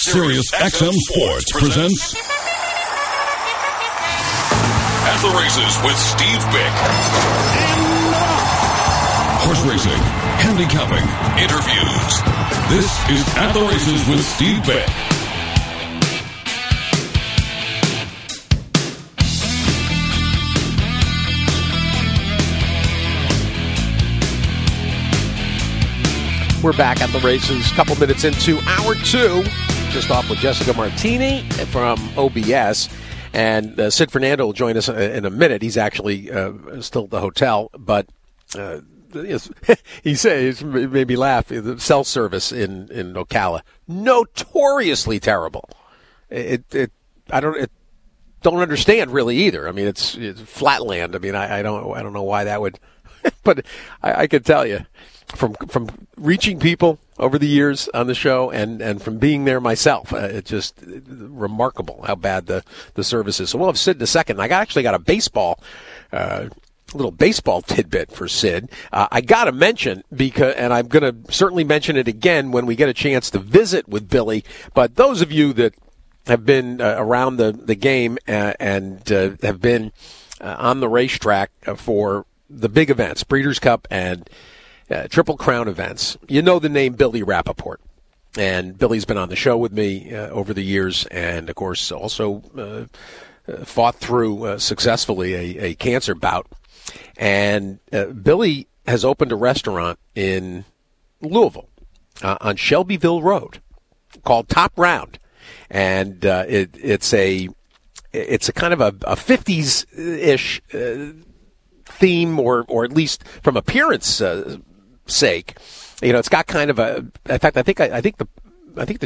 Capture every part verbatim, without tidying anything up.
SiriusXM Sports presents At the Races with Steve Bick. Horse racing, handicapping, interviews. This is At the Races with Steve Bick. We're back at the races, a couple minutes into hour two. Just off with Jessica Martini from O B S. And uh, Sid Fernando will join us in a minute. He's actually uh, still at the hotel. But uh, he says, it made me laugh, the cell service in, in Ocala, notoriously terrible. It, it, I don't it, don't understand really either. I mean, it's, it's flatland. I mean, I, I don't I don't know why that would. But I, I can tell you. From from reaching people over the years on the show and, and from being there myself, uh, it's just remarkable how bad the, the service is. So we'll have Sid in a second. I got, actually got a baseball, uh, little baseball tidbit for Sid. Uh, I got to mention, because, and I'm going to certainly mention it again when we get a chance to visit with Billy, but those of you that have been uh, around the, the game uh, and uh, have been uh, on the racetrack for the big events, Breeders' Cup and Uh, Triple Crown events, you know the name Billy Rappaport. And Billy's been on the show with me uh, over the years and, of course, also uh, uh, fought through uh, successfully a, a cancer bout. And uh, Billy has opened a restaurant in Louisville uh, on Shelbyville Road called Top Round. And uh, it, it's a it's a kind of a, a fifties-ish uh, theme, or, or at least from appearance uh, sake, you know, it's got kind of a. In fact, I think I, I think the I think the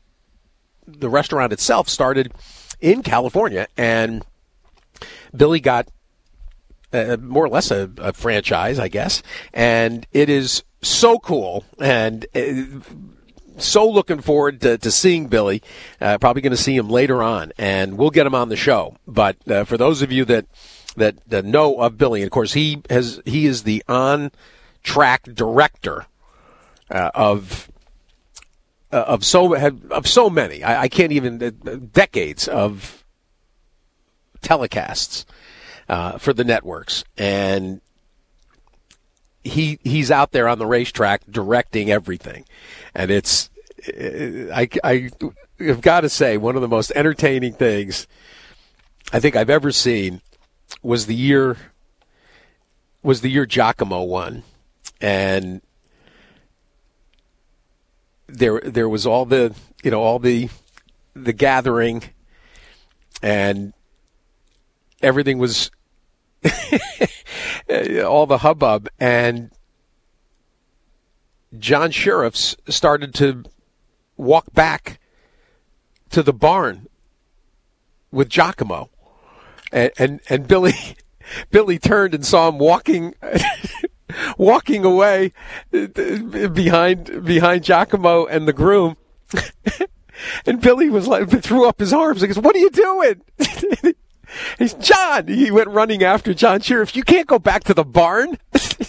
the restaurant itself started in California, and Billy got uh, more or less a, a franchise, I guess, and it is so cool, and uh, so looking forward to, to seeing Billy. Uh, probably going to see him later on, and we'll get him on the show. But uh, for those of you that, that that know of Billy, and of course he has he is the on track director uh, of uh, of so of so many. I, I can't even uh, decades of telecasts uh, for the networks, and he he's out there on the racetrack directing everything, and it's I I have got to say, one of the most entertaining things I think I've ever seen was the year was the year Giacomo won. And there, there was all the, you know, all the, the gathering, and everything was all the hubbub. And John Shirreffs started to walk back to the barn with Giacomo, and and, and Billy, Billy turned and saw him walking. walking away behind behind Giacomo and the groom. And Billy was like, threw up his arms and goes, "What are you doing?" He's John. He went running after John Shirreffs. "You can't go back to the barn."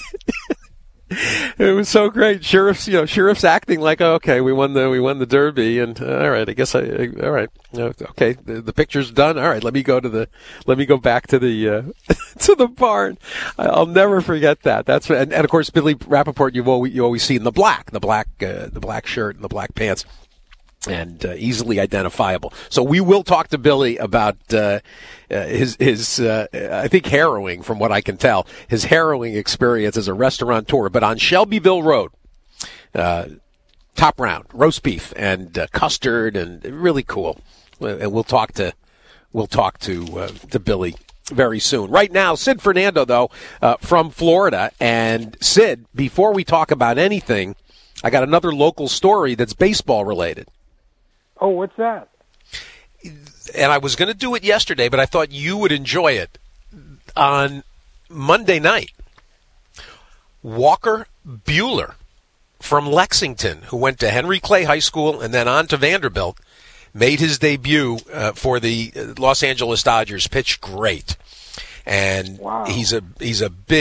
It was so great. Sheriff's, you know, Sheriff's acting like, oh, okay, we won the we won the Derby, and uh, all right, I guess I, I all right, okay, the, the picture's done. All right, let me go to the, let me go back to the uh, to the barn. I'll never forget that. That's and, and of course Billy Rappaport. You've always you always seen the black, the black, uh, the black shirt and the black pants. And uh, easily identifiable. So we will talk to Billy about uh, uh, his, his uh, I think, harrowing, from what I can tell, his harrowing experience as a restaurateur. But on Shelbyville Road, uh, Top Round, roast beef and uh, custard, and really cool. And we'll talk to we'll talk to uh, to Billy very soon. Right now, Sid Fernando, though, uh, from Florida. And Sid, before we talk about anything, I got another local story that's baseball related. Oh, what's that? And I was going to do it yesterday, but I thought you would enjoy it. On Monday night, Walker Buehler from Lexington, who went to Henry Clay High School and then on to Vanderbilt, made his debut uh, for the Los Angeles Dodgers. Pitched great. And wow. he's a he's a big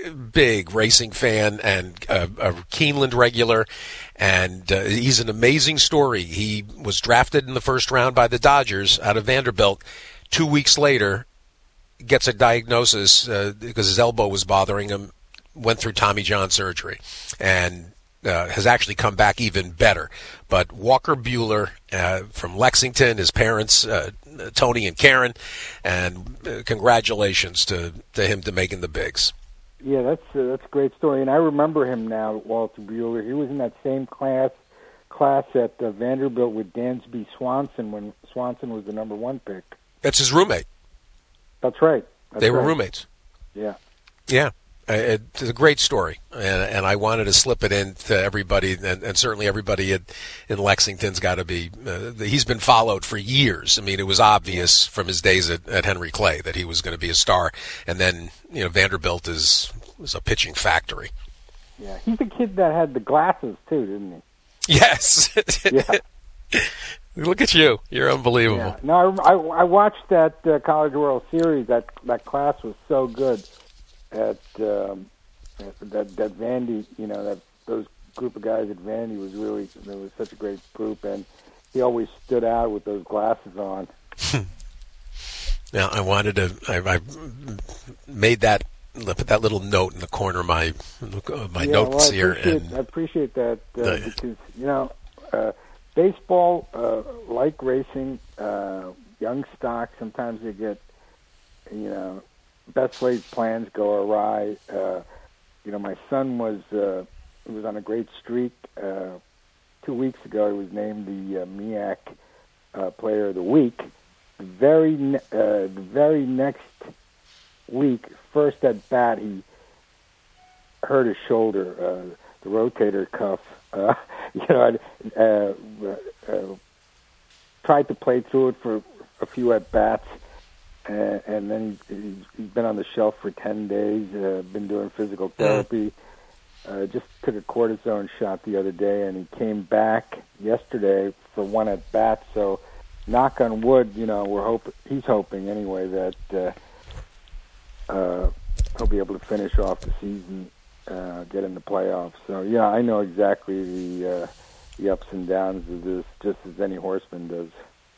big racing fan and a, a Keeneland regular, and uh, he's an amazing story. He was drafted in the first round by the Dodgers out of Vanderbilt. Two weeks later, gets a diagnosis uh, because his elbow was bothering him, went through Tommy John surgery, and uh, has actually come back even better. But Walker Buehler uh, from Lexington, his parents, uh, Tony and Karen, and uh, congratulations to, to him to making the bigs. Yeah, that's uh, that's a great story, and I remember him now, Walter Buehler. He was in that same class class at uh, Vanderbilt with Dansby Swanson when Swanson was the number one pick. That's his roommate. That's right. That's they were right. roommates. Yeah. Yeah. It's a great story, and, and I wanted to slip it in to everybody, and, and certainly everybody in, in Lexington's got to be. Uh, he's been followed for years. I mean, it was obvious from his days at, at Henry Clay that he was going to be a star, and then you know Vanderbilt is is a pitching factory. Yeah, he's the kid that had the glasses too, didn't he? Yes. Yeah. Look at you! You're unbelievable. Yeah. No, I, I, I watched that uh, College World Series. That that class was so good. At, um, at that that Vandy, you know, that those group of guys at Vandy was really it was such a great group, and he always stood out with those glasses on. Now I wanted to. I, I made that put that little note in the corner of my my yeah, notes well, I here. Appreciate, And I appreciate that uh, uh, because you know, uh, baseball, uh, like racing, uh, young stock. Sometimes they get, you know. Best laid plans go awry. Uh, you know, my son was uh, was on a great streak. Uh, two weeks ago, he was named the uh, M E A C uh, Player of the Week. The very, ne- uh, the very next week, first at bat, he hurt his shoulder, uh, the rotator cuff. Uh, you know, uh, uh, tried to play through it for a few at bats. Uh, and then he's, he's been on the shelf for ten days, uh, been doing physical therapy. Uh, just took a cortisone shot the other day, and he came back yesterday for one at bat. So, knock on wood, you know, we're hope he's hoping anyway that uh, uh, he'll be able to finish off the season, uh, get in the playoffs. So, yeah, I know exactly the uh, the ups and downs of this, just as any horseman does.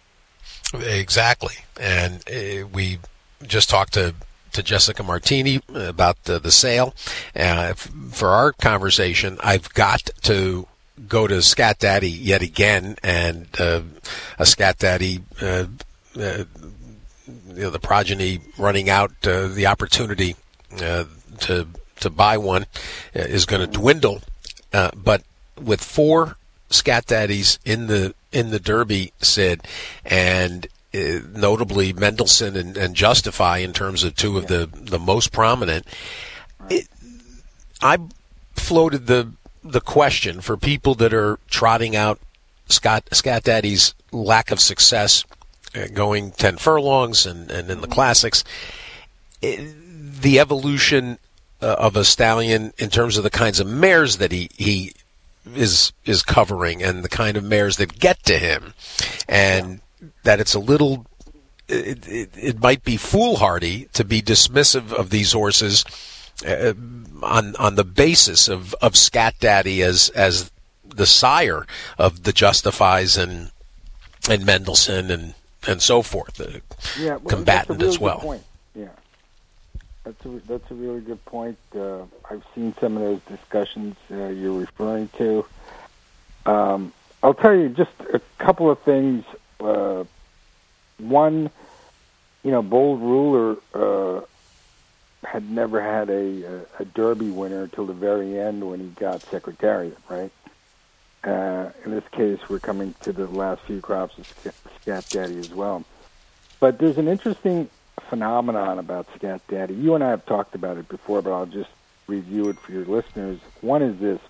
Exactly, and uh, we just talked to, to Jessica Martini about the, the sale. Uh, f- for our conversation, I've got to go to Scat Daddy yet again, and uh, a Scat Daddy, uh, uh, you know, the progeny running out, uh, the opportunity uh, to to buy one uh, is going to dwindle. Uh, but with four Scat Daddies in the in the Derby, Sid, and uh, notably Mendelssohn and, and Justify in terms of two of the, the most prominent, it, I floated the the question for people that are trotting out Scott Scat Daddy's lack of success, uh, going ten furlongs and, and in the classics, it, the evolution uh, of a stallion in terms of the kinds of mares that he he is is covering and the kind of mares that get to him, and yeah. that it's a little it, it, it might be foolhardy to be dismissive of these horses uh, on on the basis of, of Scat Daddy as as the sire of the Justifies and and Mendelssohn and, and so forth, the yeah, well, combatant really as well. Point. Yeah, that's a that's a really good point. Uh, I've seen some of those discussions uh, you're referring to. Um, I'll tell you just a couple of things. Uh, one, you know, Bold Ruler uh, had never had a, a, a Derby winner until the very end when he got Secretariat, right? Uh, in this case, we're coming to the last few crops of Scat Daddy as well. But there's an interesting phenomenon about Scat Daddy. You and I have talked about it before, but I'll just review it for your listeners. One is this.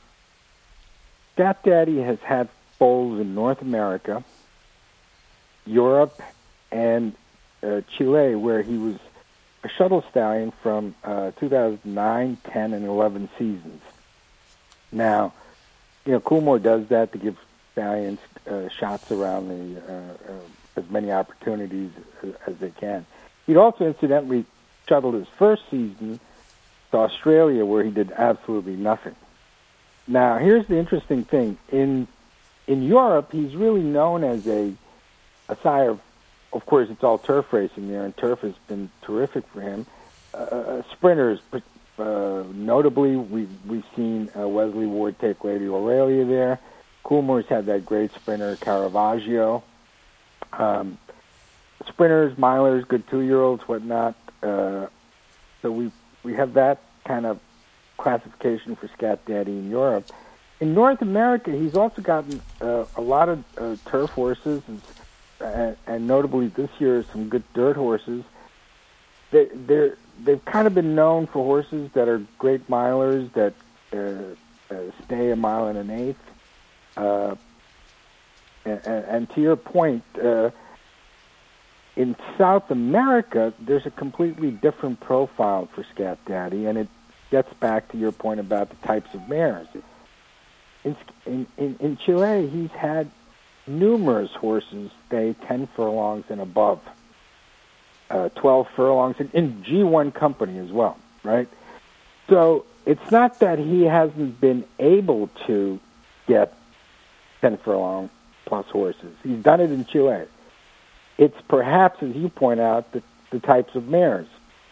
Scat Daddy has had foals in North America, Europe, and uh, Chile, where he was a shuttle stallion from uh, two thousand nine, ten, and eleven seasons. Now, you know, Coolmore does that to give stallions uh, shots around the uh, uh, as many opportunities as, as they can. He'd also incidentally shuttled his first season to Australia, where he did absolutely nothing. Now, here's the interesting thing. In in Europe, he's really known as a, a sire of, of course, it's all turf racing there, and turf has been terrific for him. Uh, sprinters, uh, notably, we've, we've seen uh, Wesley Ward take Lady Aurelia there. Coolmore's had that great sprinter, Caravaggio. Um, sprinters, milers, good two-year-olds, whatnot. Uh, so we we have that kind of classification for Scat Daddy in Europe. In North America, he's also gotten uh, a lot of uh, turf horses, and, and, and notably this year, some good dirt horses. They, they're, they've kind of been known for horses that are great milers, that uh, uh, stay a mile and an eighth. Uh, and, and to your point, uh, in South America, there's a completely different profile for Scat Daddy, and it gets back to your point about the types of mares. In, in, in, in Chile, he's had numerous horses stay ten furlongs and above, uh, twelve furlongs, in, in G one company as well, right? So it's not that he hasn't been able to get ten furlong plus horses. He's done it in Chile. It's perhaps, as you point out, the, the types of mares.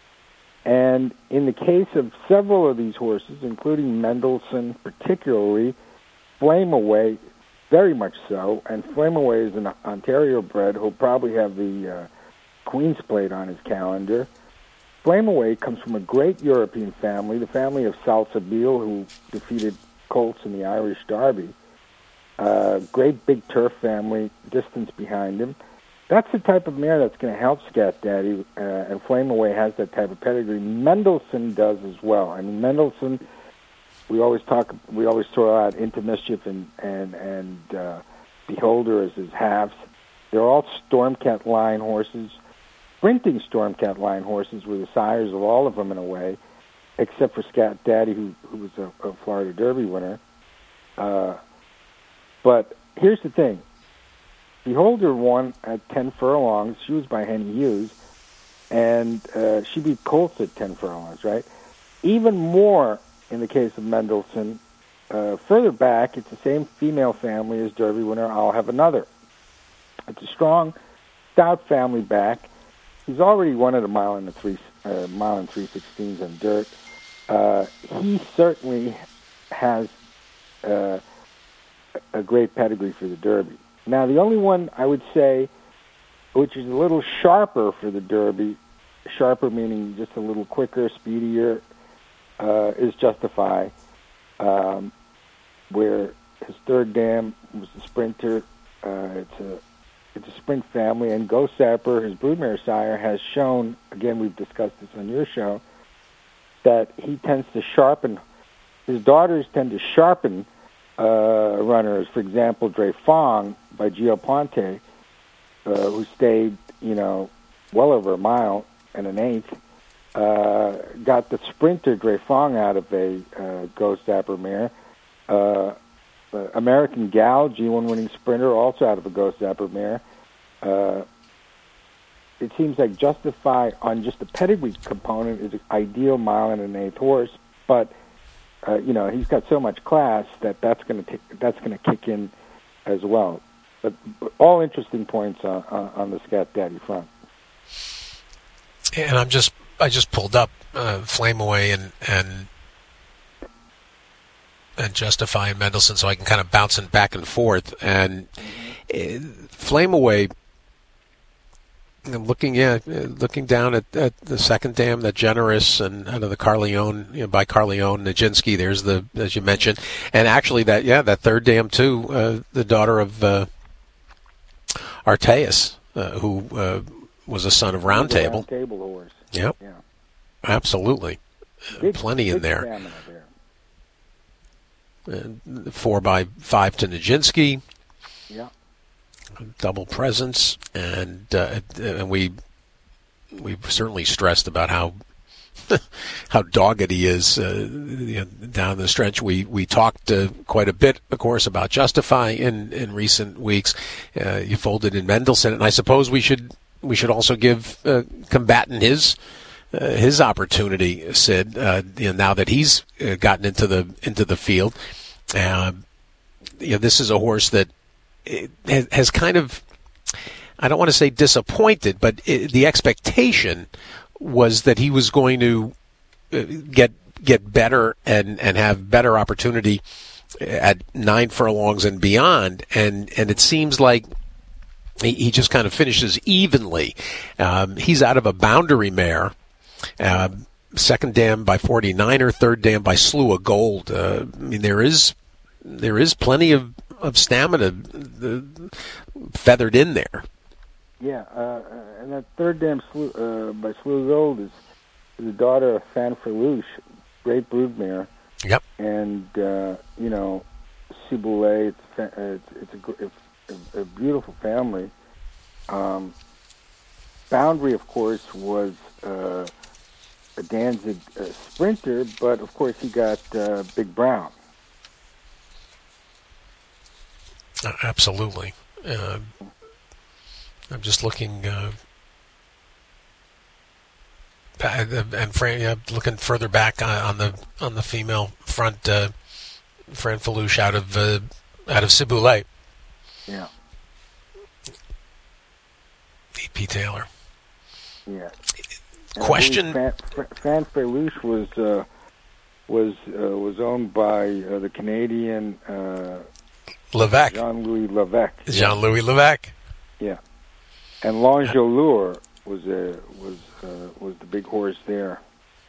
And in the case of several of these horses, including Mendelssohn particularly, Flame Away very much so, and Flame Away is an Ontario bred who'll probably have the uh, Queen's Plate on his calendar. Flame Away comes from a great European family, the family of Salsabil, who defeated Colts in the Irish Derby. Uh, great big turf family, distance behind him. That's the type of mare that's going to help Scat Daddy, uh, and Flame Away has that type of pedigree. Mendelssohn does as well. I mean, Mendelssohn, we always talk, we always throw out Into Mischief and and and uh, Beholder as his halves. They're all Stormcat line horses. Sprinting Stormcat line horses were the sires of all of them in a way, except for Scat Daddy, who who was a, a Florida Derby winner. Uh, but here's the thing. Beholder won at ten furlongs. She was by Henny Hughes, and uh, she beat Colts at ten furlongs, right? Even more in the case of Mendelssohn. Uh, further back, it's the same female family as Derby winner I'll Have Another. It's a strong, stout family back. He's already won at a mile and a three, uh, mile and three sixteens on dirt. Uh, he certainly has uh, a great pedigree for the Derby. Now, the only one I would say, which is a little sharper for the Derby, sharper meaning just a little quicker, speedier, uh, is Justify, um, where his third dam was a sprinter. Uh, it's a it's a sprint family, and Ghost Sapper, his broodmare sire, has shown, again, we've discussed this on your show, that he tends to sharpen, his daughters tend to sharpen uh, runners. For example, Dre Fong by Gio Ponte, uh, who stayed, you know, well over a mile and an eighth, uh, got the sprinter Dre Fong out of a uh, Ghost Sapper mare. Uh, uh, American Gal, G one winning sprinter, also out of a Ghost Sapper mare. Uh, it seems like Justify, on just the pedigree component, is an ideal mile and an eighth horse, but uh, you know, he's got so much class that that's going to that's going to kick in as well. But, but all interesting points on, on, on the Scat Daddy front. And I'm just I just pulled up uh, Flame Away and and and Justify and Mendelssohn, so I can kind of bounce it back and forth. And uh, Flame Away, I'm looking at uh, looking down at, at the second dam, the Generous, and out of the Carleone, you know, by Carleone Nijinsky. There's the, as you mentioned, and actually that yeah that third dam too, uh, the daughter of uh, Artaeus, uh, who uh, was a son of Round Table. Round Table horse. Yep. Yeah. Absolutely. Big, Plenty big in there. there. Uh, four by five to Nijinsky. Yeah. Double presence, and uh, and we we certainly stressed about how how dogged he is uh, you know, down the stretch. We we talked uh, quite a bit, of course, about Justify in, in recent weeks. Uh, you folded in Mendelssohn, and I suppose we should we should also give uh, Combatant his uh, his opportunity, Sid. Uh, you know, now that he's uh, gotten into the into the field, uh, you know, this is a horse that has, has kind of, I don't want to say disappointed, but it, the expectation was that he was going to uh, get get better and, and have better opportunity at nine furlongs and beyond, and and it seems like he, he just kind of finishes evenly. Um, he's out of a boundary mare, uh, second dam by forty-niner, third dam by Slew of Gold. Uh, I mean, there is there is plenty of, of stamina uh, feathered in there. Yeah, uh, and that third dam Slew, uh, by Slew of Gold is the daughter of Fanfreluche, great broodmare. Yep. And, uh, you know, Ciboulay, it's, it's, it's, a, it's a beautiful family. Um, Boundary, of course, was uh, a Danzig uh, sprinter, but, of course, he got uh, Big Brown. Uh, absolutely. Uh, I'm just looking... Uh And Fran, yeah, looking further back on the on the female front, uh, Fran Falouche out of uh, out of Ciboulay. Yeah. E P Taylor. Yeah. Question. Fran, Fran Falouche was uh, was uh, was owned by uh, the Canadian uh, Levesque. Jean-Louis Levesque. Jean-Louis Levesque. Yeah. And L'Angelure was a was uh, was the big horse there.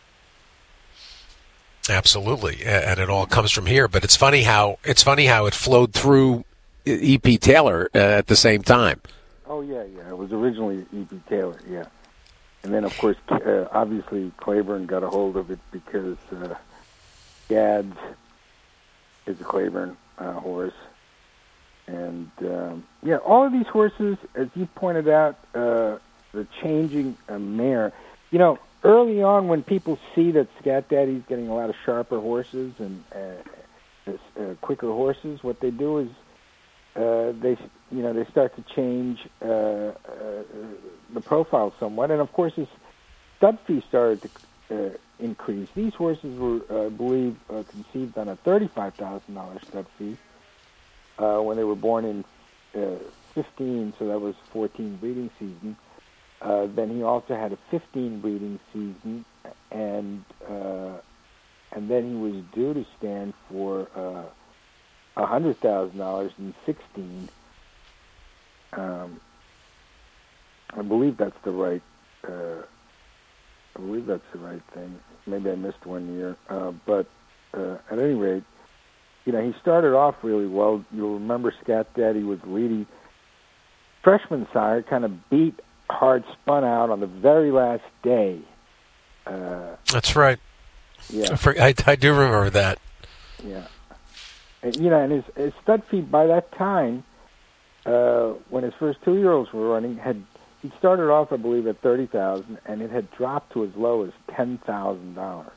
Absolutely, and it all comes from here. But it's funny how it's funny how it flowed through E P Taylor uh, at the same time. Oh yeah, yeah. It was originally E P Taylor, yeah, and then of course, uh, obviously Claiborne got a hold of it because uh, Gads is a Claiborne uh, horse, and um, yeah, all of these horses, as you pointed out. Uh, The changing uh, mare. You know, early on when people see that Scat Daddy's getting a lot of sharper horses and uh, uh, quicker horses, what they do is uh, they, you know, they start to change uh, uh, the profile somewhat. And of course, as stud fee started to uh, increase, these horses were, uh, I believe, uh, conceived on a thirty-five thousand dollars stud fee uh, when they were born in uh, fifteen, so that was fourteen breeding season. Uh, then he also had a fifteen breeding season, and uh, and then he was due to stand for uh, one hundred thousand dollars in sixteen. Um, I believe that's the right. Uh, I believe that's the right thing. Maybe I missed one year, uh, but uh, at any rate, you know, he started off really well. You'll remember Scat Daddy was leading. Freshman sire kind of beat Hard Spun Out on the very last day. Uh, That's right. Yeah, I, for, I, I do remember that. Yeah, and, you know, and his, his stud fee by that time, uh, when his first two-year-olds were running, had he started off, I believe, at thirty thousand, and it had dropped to as low as ten thousand dollars.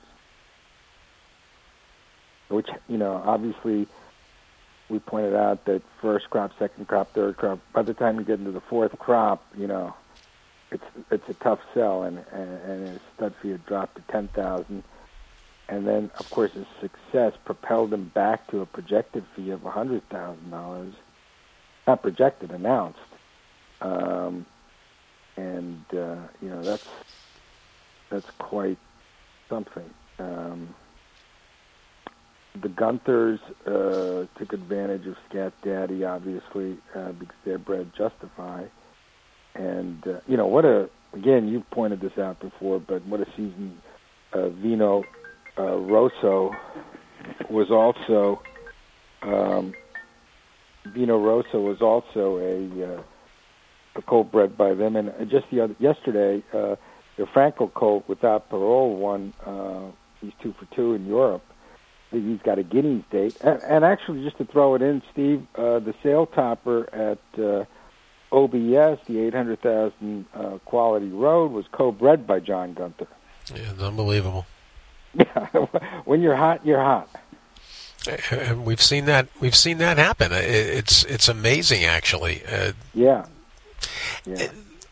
Which, you know, obviously, we pointed out that first crop, second crop, third crop. By the time you get into the fourth crop, you know. It's it's a tough sell, and, and, and his stud fee had dropped to ten thousand, and then of course his success propelled him back to a projected fee of a hundred thousand dollars, not projected, announced, um, and uh, you know that's that's quite something. Um, the Gunthers uh, took advantage of Scat Daddy, obviously, uh, because they're bred Justify. And, uh, you know, what a, again, you pointed this out before, but what a season uh, Vino uh, Rosso was also, um, Vino Rosso was also a, uh, a colt bred by them. And just the other, yesterday, uh, the Franco colt without parole won, uh, he's two for two in Europe. He's got a Guineas date. And, and actually, just to throw it in, Steve, uh, the sale topper at uh, O B S, the eight hundred thousand uh, Quality Road, was co-bred by John Gunther. Yeah, it's unbelievable. Yeah, when you're hot, you're hot. And we've seen that. We've seen that happen. It's it's amazing, actually. Uh, yeah. Yeah.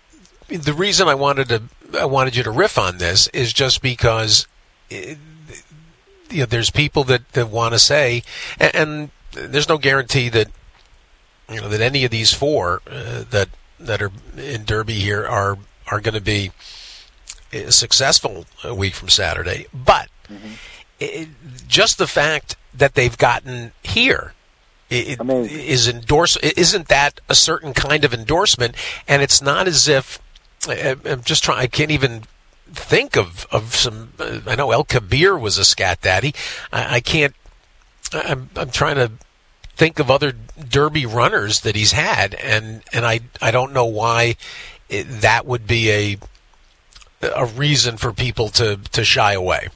the reason I wanted to I wanted you to riff on this is just because it, you know, there's people that, that want to say, and, and there's no guarantee that you know that any of these four uh, that that are in Derby here are are going to be successful a week from Saturday. But mm-hmm. it, just the fact that they've gotten here it, is endorse. Isn't that a certain kind of endorsement? And it's not as if I'm just trying. I can't even think of of some. Uh, I know El Kabir was a scat daddy. I, I can't. I'm I'm trying to think of other Derby runners that he's had, and and I I don't know why it, that would be a a reason for people to to shy away.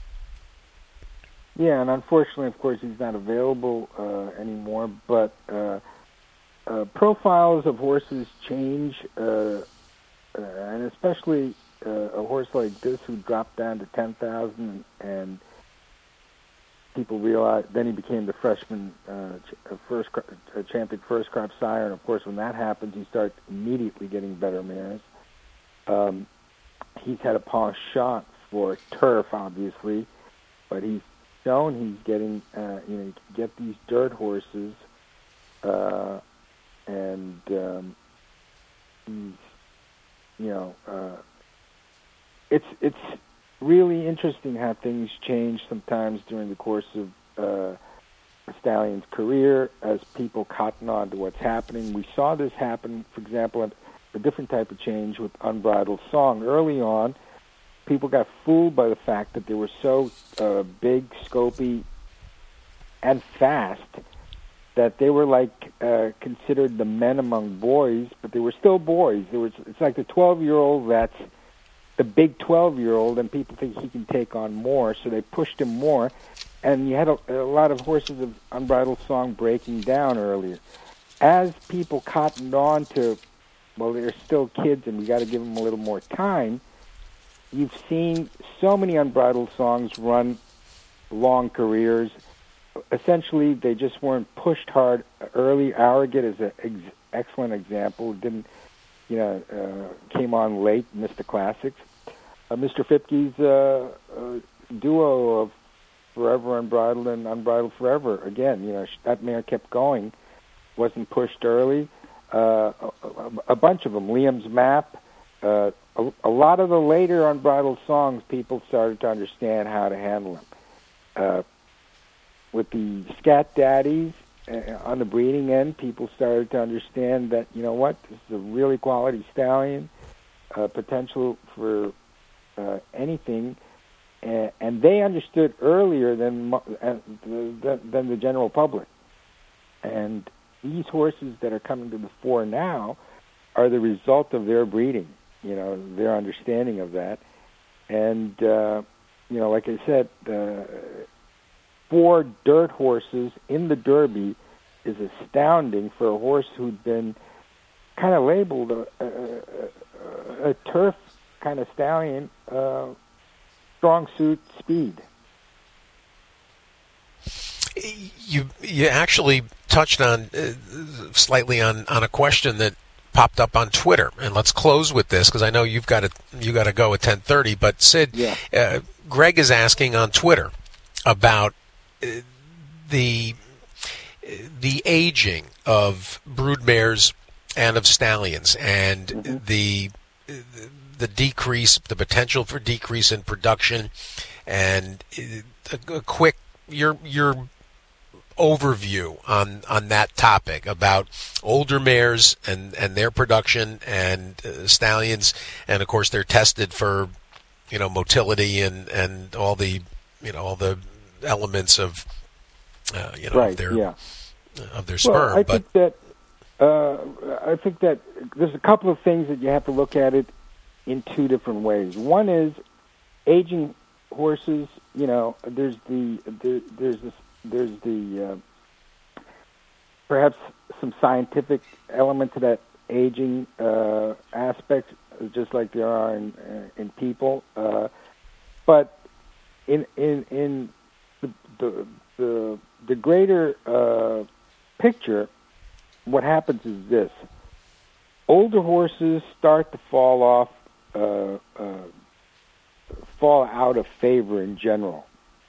Yeah, and unfortunately, of course, he's not available uh, anymore. But uh, uh, profiles of horses change, uh, uh, and especially uh, a horse like this who dropped down to ten thousand, and people realize. Then he became the freshman uh, ch- first uh, champion first crop sire, and of course, when that happens, you start immediately getting better mares. Um, he's had a penchant for turf, obviously, but he's shown he's getting, uh, you know, you can get these dirt horses, uh, and um, he's, you know, uh, it's it's really interesting how things change sometimes during the course of uh, a stallion's career as people cotton on to what's happening. We saw this happen, for example, at a different type of change with Unbridled Song. Early on, people got fooled by the fact that they were so uh, big, scopy, and fast that they were like uh, considered the men among boys, but they were still boys. There was, it's like the twelve-year-old that's the big twelve-year-old, and people think he can take on more, so they pushed him more. And you had a, a lot of horses of Unbridled Song breaking down earlier. As people cottoned on to, well, they're still kids and we got to give them a little more time, you've seen so many Unbridled Songs run long careers. Essentially, they just weren't pushed hard early. Arrogate is an ex- excellent example. Didn't, you know, uh, came on late, missed the classics. Uh, Mister Fipke's uh, uh, duo of Forever Unbridled and Unbridled Forever. Again, you know, that mare kept going, wasn't pushed early. Uh, a, a bunch of them. Liam's Map. Uh, a, a lot of the later Unbridled Songs, people started to understand how to handle them. Uh, with the Scat Daddies uh, on the breeding end, people started to understand that, you know what, this is a really quality stallion, uh, potential for uh, anything, uh, and they understood earlier than, uh, than than the general public. And these horses that are coming to the fore now are the result of their breeding, you know, their understanding of that. And, uh, you know, like I said, uh, four dirt horses in the Derby is astounding for a horse who'd been kind of labeled a, a, a, a turf kind of stallion, uh, strong suit, speed. You you actually touched on uh, slightly on, on a question that popped up on Twitter, and let's close with this because I know you've got to you got to go at ten thirty. But Sid, yeah. uh, Greg is asking on Twitter about uh, the the aging of broodmares and of stallions, and mm-hmm. the the decrease, the potential for decrease in production, and a, a quick your your. overview on on that topic about older mares and and their production and uh, stallions, and of course they're tested for, you know, motility and and all the, you know, all the elements of uh, you know right, of their yeah. of their sperm. Well, I but think that uh, I think that there's a couple of things that you have to look at it in two different ways. One is aging horses. You know, there's the there, there's this. There's the uh, perhaps some scientific element to that aging uh, aspect, just like there are in, uh, in people. Uh, but in in in the the the, the greater uh, picture, what happens is this: older horses start to fall off uh, uh, fall out of favor in general.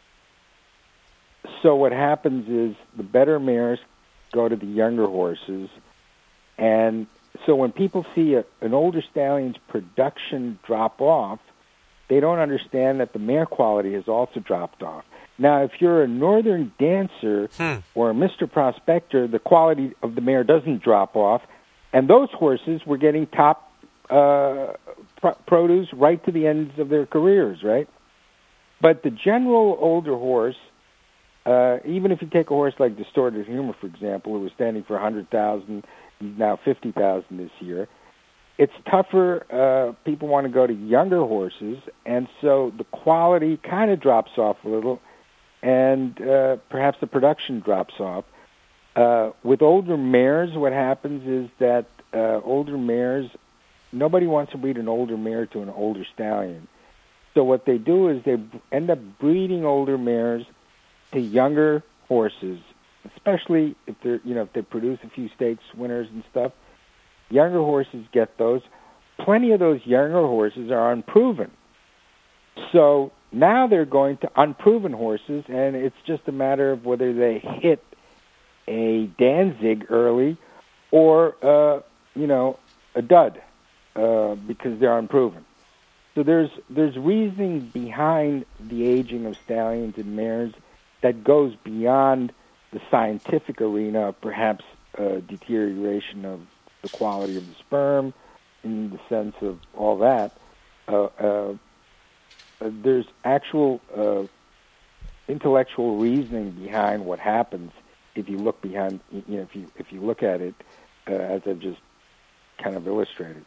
So what happens is the better mares go to the younger horses, and so when people see a, an older stallion's production drop off, they don't understand that the mare quality has also dropped off. Now, if you're a Northern Dancer hmm. or a Mister Prospector, the quality of the mare doesn't drop off, and those horses were getting top uh, pro- produce right to the ends of their careers, right? But the general older horse, uh, even if you take a horse like Distorted Humor, for example, who was standing for one hundred thousand dollars, he's now fifty thousand dollars this year, it's tougher. Uh, people want to go to younger horses, and so the quality kind of drops off a little, and uh, perhaps the production drops off. Uh, with older mares, what happens is that uh, older mares, nobody wants to breed an older mare to an older stallion. So what they do is they end up breeding older mares to younger horses, especially if they're, you know, if they produce a few stakes winners and stuff. Younger horses get those. Plenty of those younger horses are unproven. So now they're going to unproven horses, and it's just a matter of whether they hit a Danzig early or, uh, you know, a dud uh, because they're unproven. So there's there's reasoning behind the aging of stallions and mares that goes beyond the scientific arena of perhaps uh, deterioration of the quality of the sperm in the sense of all that. Uh, uh, there's actual uh, intellectual reasoning behind what happens if you look behind, you know, if you if you look at it uh, as I've just kind of illustrated.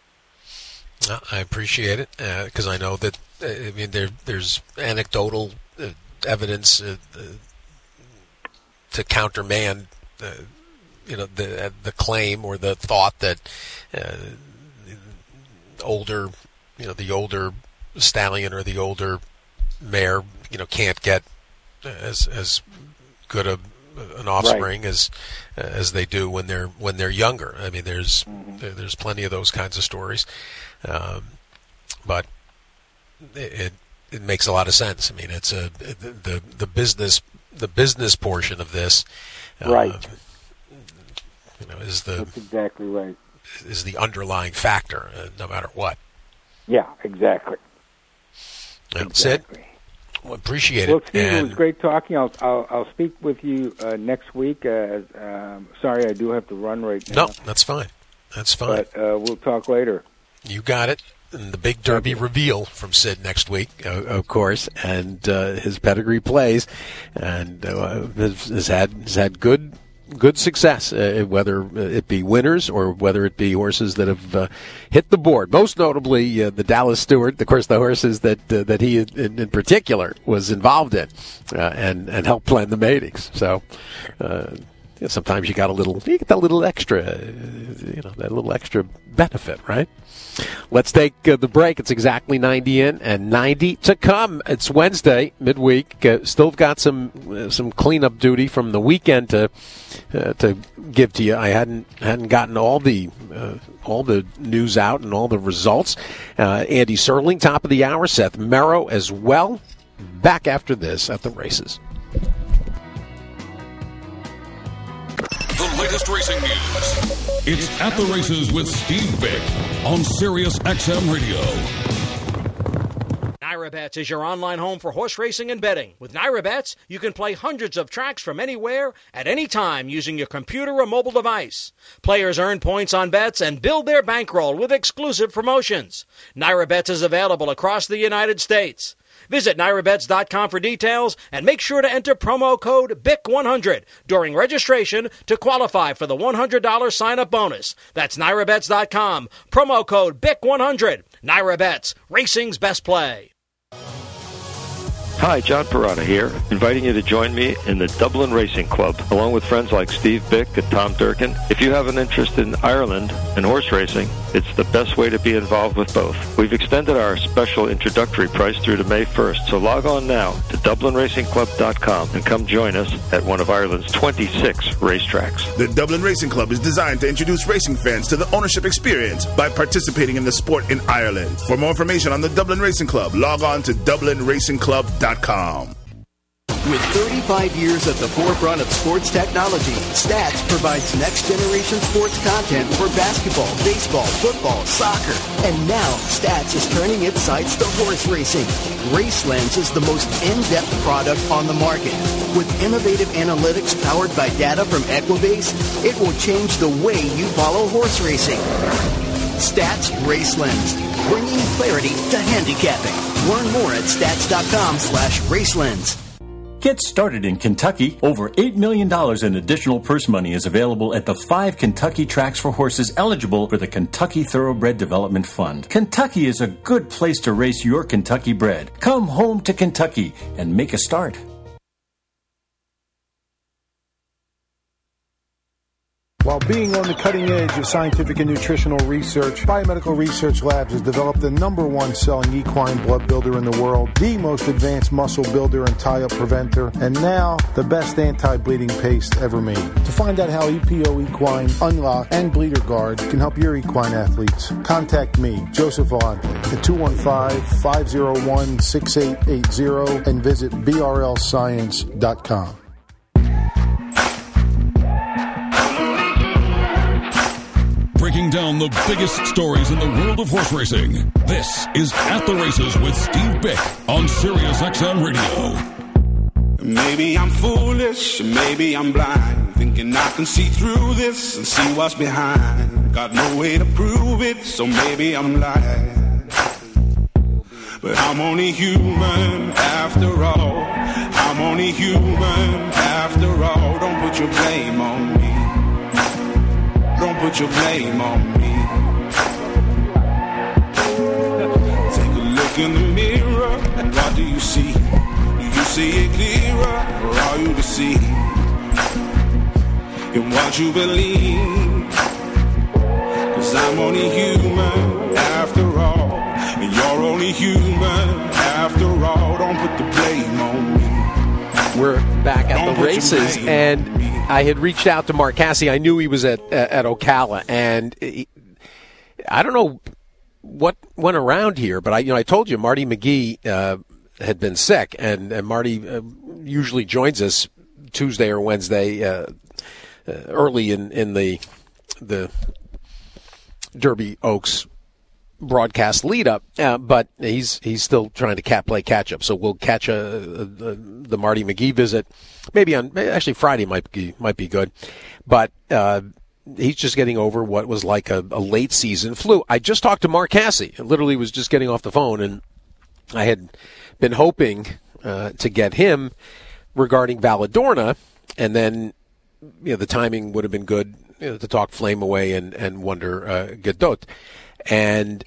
I appreciate it because uh, I know that uh, I mean there there's anecdotal uh, evidence uh, uh, to countermand uh, you know the uh, the claim or the thought that uh, older you know the older stallion or the older mare you know can't get as as good a an offspring right. as uh, as they do when they're when they're younger. I mean, there's mm-hmm. there, there's plenty of those kinds of stories, um, but it it makes a lot of sense. I mean, it's a the the business the business portion of this, uh, right? You know, is the that's exactly right. Is the underlying factor, uh, no matter what. Yeah, exactly. Well, exactly. Sid, well, appreciate it. Well, Steve, and it was great talking. I'll I'll, I'll speak with you uh, next week. Uh, um, sorry, I do have to run right now. No, that's fine. That's fine. But uh, we'll talk later. You got it. And the big Derby reveal from Sid next week, uh, of course, and uh, his pedigree plays, and uh, has, has had has had good. Good success, uh, whether it be winners or whether it be horses that have uh, hit the board. Most notably, uh, the Dallas Stewart, of course, the horses that uh, that he in, in particular was involved in uh, and and helped plan the matings. So uh, yeah, sometimes you got a little, you get that little extra, uh, you know, that little extra benefit, right? Let's take uh, the break. It's exactly ninety in and ninety to come. It's Wednesday, midweek. Uh, still got some uh, some cleanup duty from the weekend to uh, to give to you. I hadn't hadn't gotten all the uh, all the news out and all the results. Uh, Andy Serling, top of the hour. Seth Merrow as well. Back after this at the races. The latest racing news. It's At the Races with Steve Vick on Sirius X M Radio. NyraBets is your online home for horse racing and betting. With NyraBets, you can play hundreds of tracks from anywhere, at any time, using your computer or mobile device. Players earn points on bets and build their bankroll with exclusive promotions. NyraBets is available across the United States. Visit Nyra Bets dot com for details and make sure to enter promo code B I C one hundred during registration to qualify for the one hundred dollars sign-up bonus. That's Nyra Bets dot com, promo code B I C one hundred. NyraBets, racing's best play. Hi, John Perrotta here, inviting you to join me in the Dublin Racing Club, along with friends like Steve Bick and Tom Durkin. If you have an interest in Ireland and horse racing, it's the best way to be involved with both. We've extended our special introductory price through to May first, so log on now to dublin racing club dot com and come join us at one of Ireland's twenty-six racetracks. The Dublin Racing Club is designed to introduce racing fans to the ownership experience by participating in the sport in Ireland. For more information on the Dublin Racing Club, log on to dublin racing club dot com. With thirty-five years at the forefront of sports technology, Stats provides next-generation sports content for basketball, baseball, football, soccer. And now, Stats is turning its sights to horse racing. RaceLens is the most in-depth product on the market. With innovative analytics powered by data from Equibase, it will change the way you follow horse racing. Stats RaceLens, bringing clarity to handicapping. Learn more at stats.com slash RaceLens. Get started in Kentucky. Over eight million dollars in additional purse money is available at the five Kentucky tracks for horses eligible for the Kentucky Thoroughbred Development Fund. Kentucky is a good place to race your Kentucky bred. Come home to Kentucky and make a start. While being on the cutting edge of scientific and nutritional research, Biomedical Research Labs has developed the number one selling equine blood builder in the world, the most advanced muscle builder and tie-up preventer, and now the best anti-bleeding paste ever made. To find out how E P O Equine, Unlock, and Bleeder Guard can help your equine athletes, contact me, Joseph Vallante, at two one five, five oh one, six eight eight zero and visit b r l science dot com. Breaking down the biggest stories in the world of horse racing. This is At the Races with Steve Bick on Sirius X M Radio. Maybe I'm foolish, maybe I'm blind, thinking I can see through this and see what's behind. Got no way to prove it, so maybe I'm lying. But I'm only human after all. I'm only human after all. Don't put your blame on me. Don't put your blame on me. Take a look in the mirror, and what do you see? Do you see it clearer, or are you deceived in what you believe? Cause I'm only human after all, and you're only human after all. Don't put the blame on me. We're back at Don't the races, and I had reached out to Mark Casse. I knew he was at at Ocala, and he, I don't know what went around here, but I you know I told you Marty McGee uh, had been sick, and, and Marty uh, usually joins us Tuesday or Wednesday uh, uh, early in, in the the Derby Oaks broadcast lead up, uh, but he's he's still trying to cat play catch up. So we'll catch a, a, a, the Marty McGee visit maybe on actually Friday might be might be good, but uh, he's just getting over what was like a, a late season flu. I just talked to Mark Casse. I literally was just getting off the phone, and I had been hoping uh, to get him regarding Valladorna, and then you know the timing would have been good you know, to talk Flame Away and and Wonder uh, Gadot. And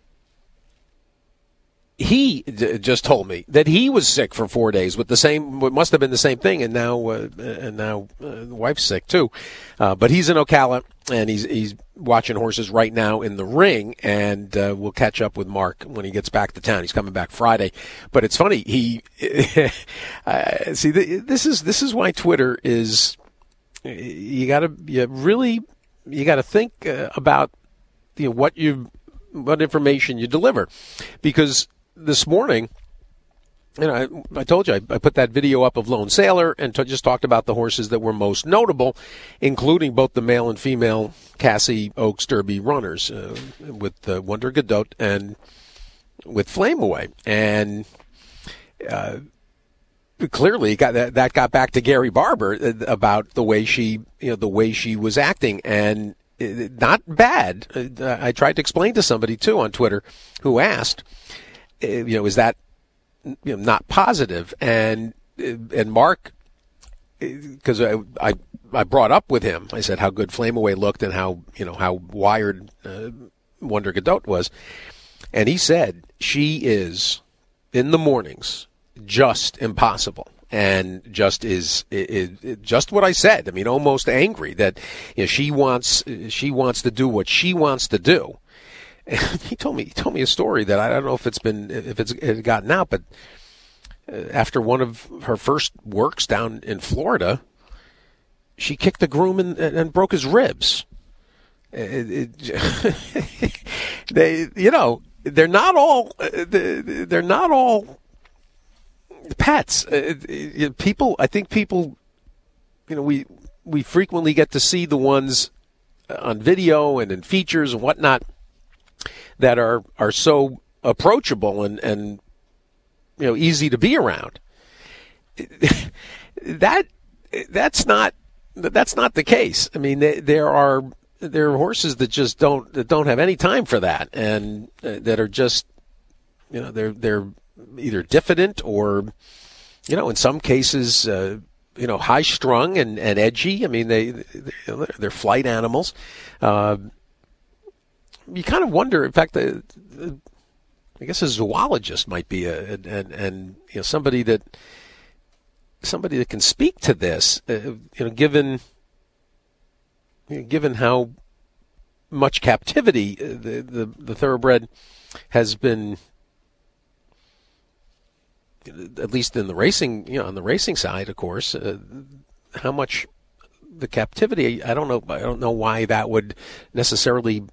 he d- just told me that he was sick for four days with the same, what must have been the same thing, and now uh, and now uh, the wife's sick too. Uh, but he's in Ocala, and he's he's watching horses right now in the ring, and uh, we'll catch up with Mark when he gets back to town. He's coming back Friday. But it's funny, he uh, see th- this is this is why Twitter is you got to you really you got to think uh, about. You know, what you, what information you deliver, because this morning, you know, I, I told you I, I put that video up of Lone Sailor and t- just talked about the horses that were most notable, including both the male and female Casse Oaks Derby runners, uh, with uh, Wonder Gadot and with Flame Away, and uh, clearly got that that got back to Gary Barber about the way she, you know, the way she was acting, and. Not bad. Uh, I tried to explain to somebody, too, on Twitter who asked, uh, you know, is that you know, not positive? And and Mark, because I, I I brought up with him, I said how good Flame Away looked and how, you know, how wired uh, Wonder Gadot was. And he said she is, in the mornings, just impossible. And just is, is, is just what I said. I mean, almost angry that you know, she wants she wants to do what she wants to do. And he told me he told me a story that I don't know if it's been if it's it gotten out, but after one of her first works down in Florida, she kicked the groom and, and broke his ribs. It, it, they, you know, they're not all they're not all. Pets, uh, people. I think people, you know, we we frequently get to see the ones on video and in features and whatnot that are are so approachable and and you know easy to be around. that that's not that's not the case. I mean, they, there are there are horses that just don't that don't have any time for that, and uh, that are just you know they're they're. either diffident or, you know, in some cases, uh, you know, high-strung and, and edgy. I mean, they, they, they're flight animals. Uh, you kind of wonder, in fact, the, the, I guess a zoologist might be a, and, and, you know, somebody that, somebody that can speak to this, uh, you know, given, you know, given how much captivity the, the, the thoroughbred has been, at least in the racing, you know, on the racing side, of course, uh, how much the captivity, I don't know, I don't know why that would necessarily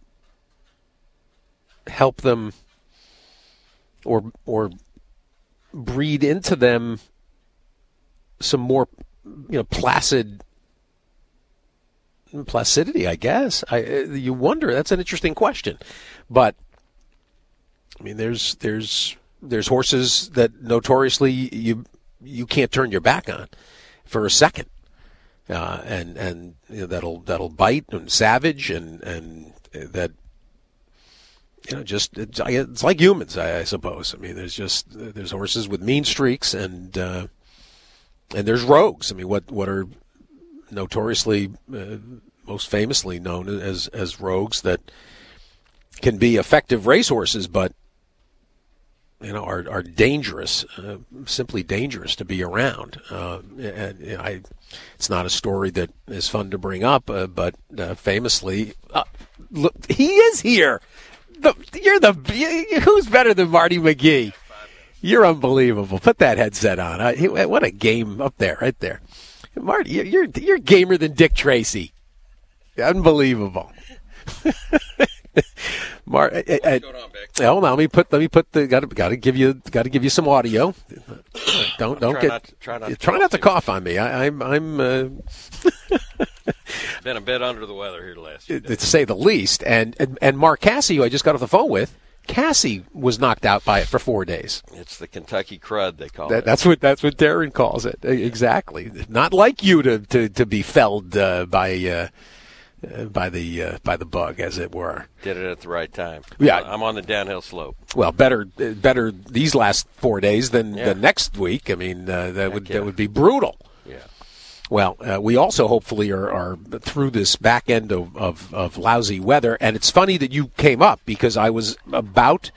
help them or or breed into them some more, you know, placid placidity, I guess. I you wonder, that's an interesting question. But I mean, there's there's There's horses that notoriously you you can't turn your back on for a second, uh, and and you know, that'll that'll bite and savage and and that you know just it's, it's like humans, I, I suppose. I mean, there's just there's horses with mean streaks and uh, and there's rogues. I mean, what what are notoriously uh, most famously known as as rogues that can be effective racehorses, but you know, are are dangerous, uh, simply dangerous to be around. Uh, and you know, I, it's not a story that is fun to bring up, uh, but uh, famously, uh, look, he is here. The, you're the who's better than Marty McGee? You're unbelievable. Put that headset on. Uh, what a game up there, right there, Marty. You're you're gamer than Dick Tracy. Unbelievable. Mar- I, I, I, hold on, let me put let me put the got to got to give you got to give you some audio. Don't don't try get not to, try not to try cough not to cough on me. I, I'm I'm uh, been a bit under the weather here the last few days, to say the least. And, and and Mark Cassie, who I just got off the phone with, Cassie was knocked out by it for four days. It's the Kentucky crud they call that, it. That's what that's what Darren calls it. Exactly. Not like you to to, to be felled uh, by. Uh, Uh, by the uh, by the bug, as it were. Did it at the right time. Yeah, I'm on the downhill slope. Well, better better these last four days than yeah. the next week. I mean, uh, that Heck would yeah. that would be brutal. Yeah. Well, uh, we also hopefully are, are through this back end of, of, of lousy weather, and it's funny that you came up because I was about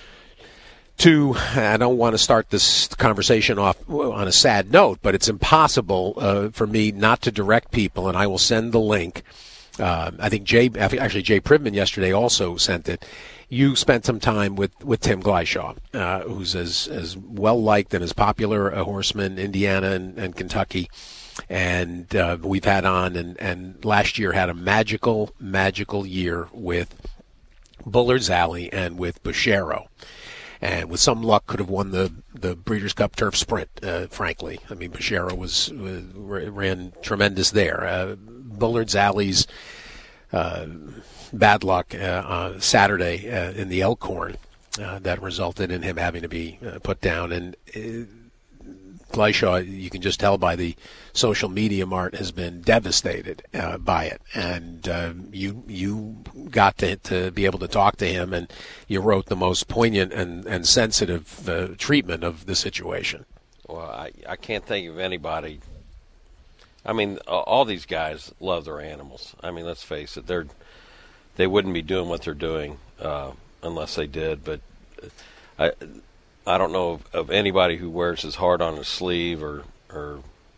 to. I don't want to start this conversation off on a sad note, but it's impossible uh, for me not to direct people, and I will send the link. Uh, I think Jay, actually Jay Privman yesterday also sent it. You spent some time with, with Tim Gleishaw, uh, who's as, as well-liked and as popular a horseman in Indiana and, and Kentucky. And uh, we've had on, and, and last year had a magical, magical year with Bullard's Alley and with Bushero. And with some luck, could have won the, the Breeders' Cup Turf Sprint, uh, frankly. I mean, Bushero was, was ran tremendous there. Uh, Bullard's Alley's uh, bad luck uh, uh, Saturday uh, in the Elkhorn uh, that resulted in him having to be uh, put down. And uh, Gleishaw, you can just tell by the social media mart, has been devastated uh, by it. And uh, you you got to to be able to talk to him, and you wrote the most poignant and, and sensitive uh, treatment of the situation. Well, I, I can't think of anybody. I mean, all these guys love their animals. I mean, let's face it, they're they wouldn't be doing what they're doing uh, unless they did. But I, I don't know of, of anybody who wears his heart on his sleeve or, or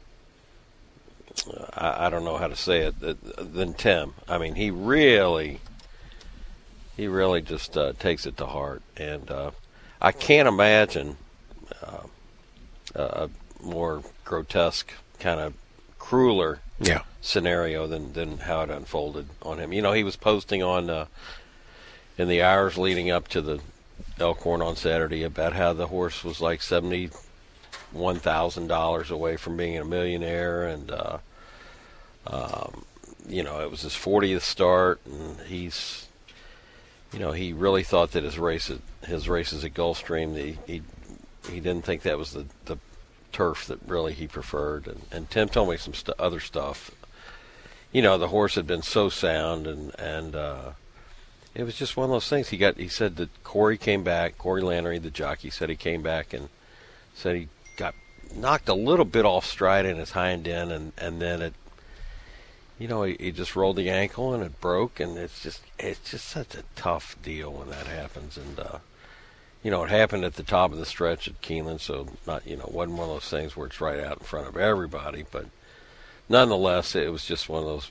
uh, I, I don't know how to say it, than Tim. I mean, he really, he really just uh, takes it to heart. And uh, I can't imagine uh, a more grotesque, kind of crueler yeah. scenario than, than how it unfolded on him. You know, he was posting on uh, in the hours leading up to the Elkhorn on Saturday about how the horse was like seventy-one thousand dollars away from being a millionaire, and uh, um, you know, it was his fortieth start, and he's, you know, he really thought that his race at, his races at Gulfstream, the, he he didn't think that was the, the turf that really he preferred, and, and Tim told me some st- other stuff. You know, the horse had been so sound, and and uh, it was just one of those things. He got. He said that Corey came back. Corey Lannery, the jockey, said he came back and said he got knocked a little bit off stride in his hind end, and, and then it, you know, he, he just rolled the ankle and it broke, and it's just it's just such a tough deal when that happens. And uh, you know, it happened at the top of the stretch at Keeneland, so not you know wasn't one of those things where it's right out in front of everybody, but nonetheless, it was just one of those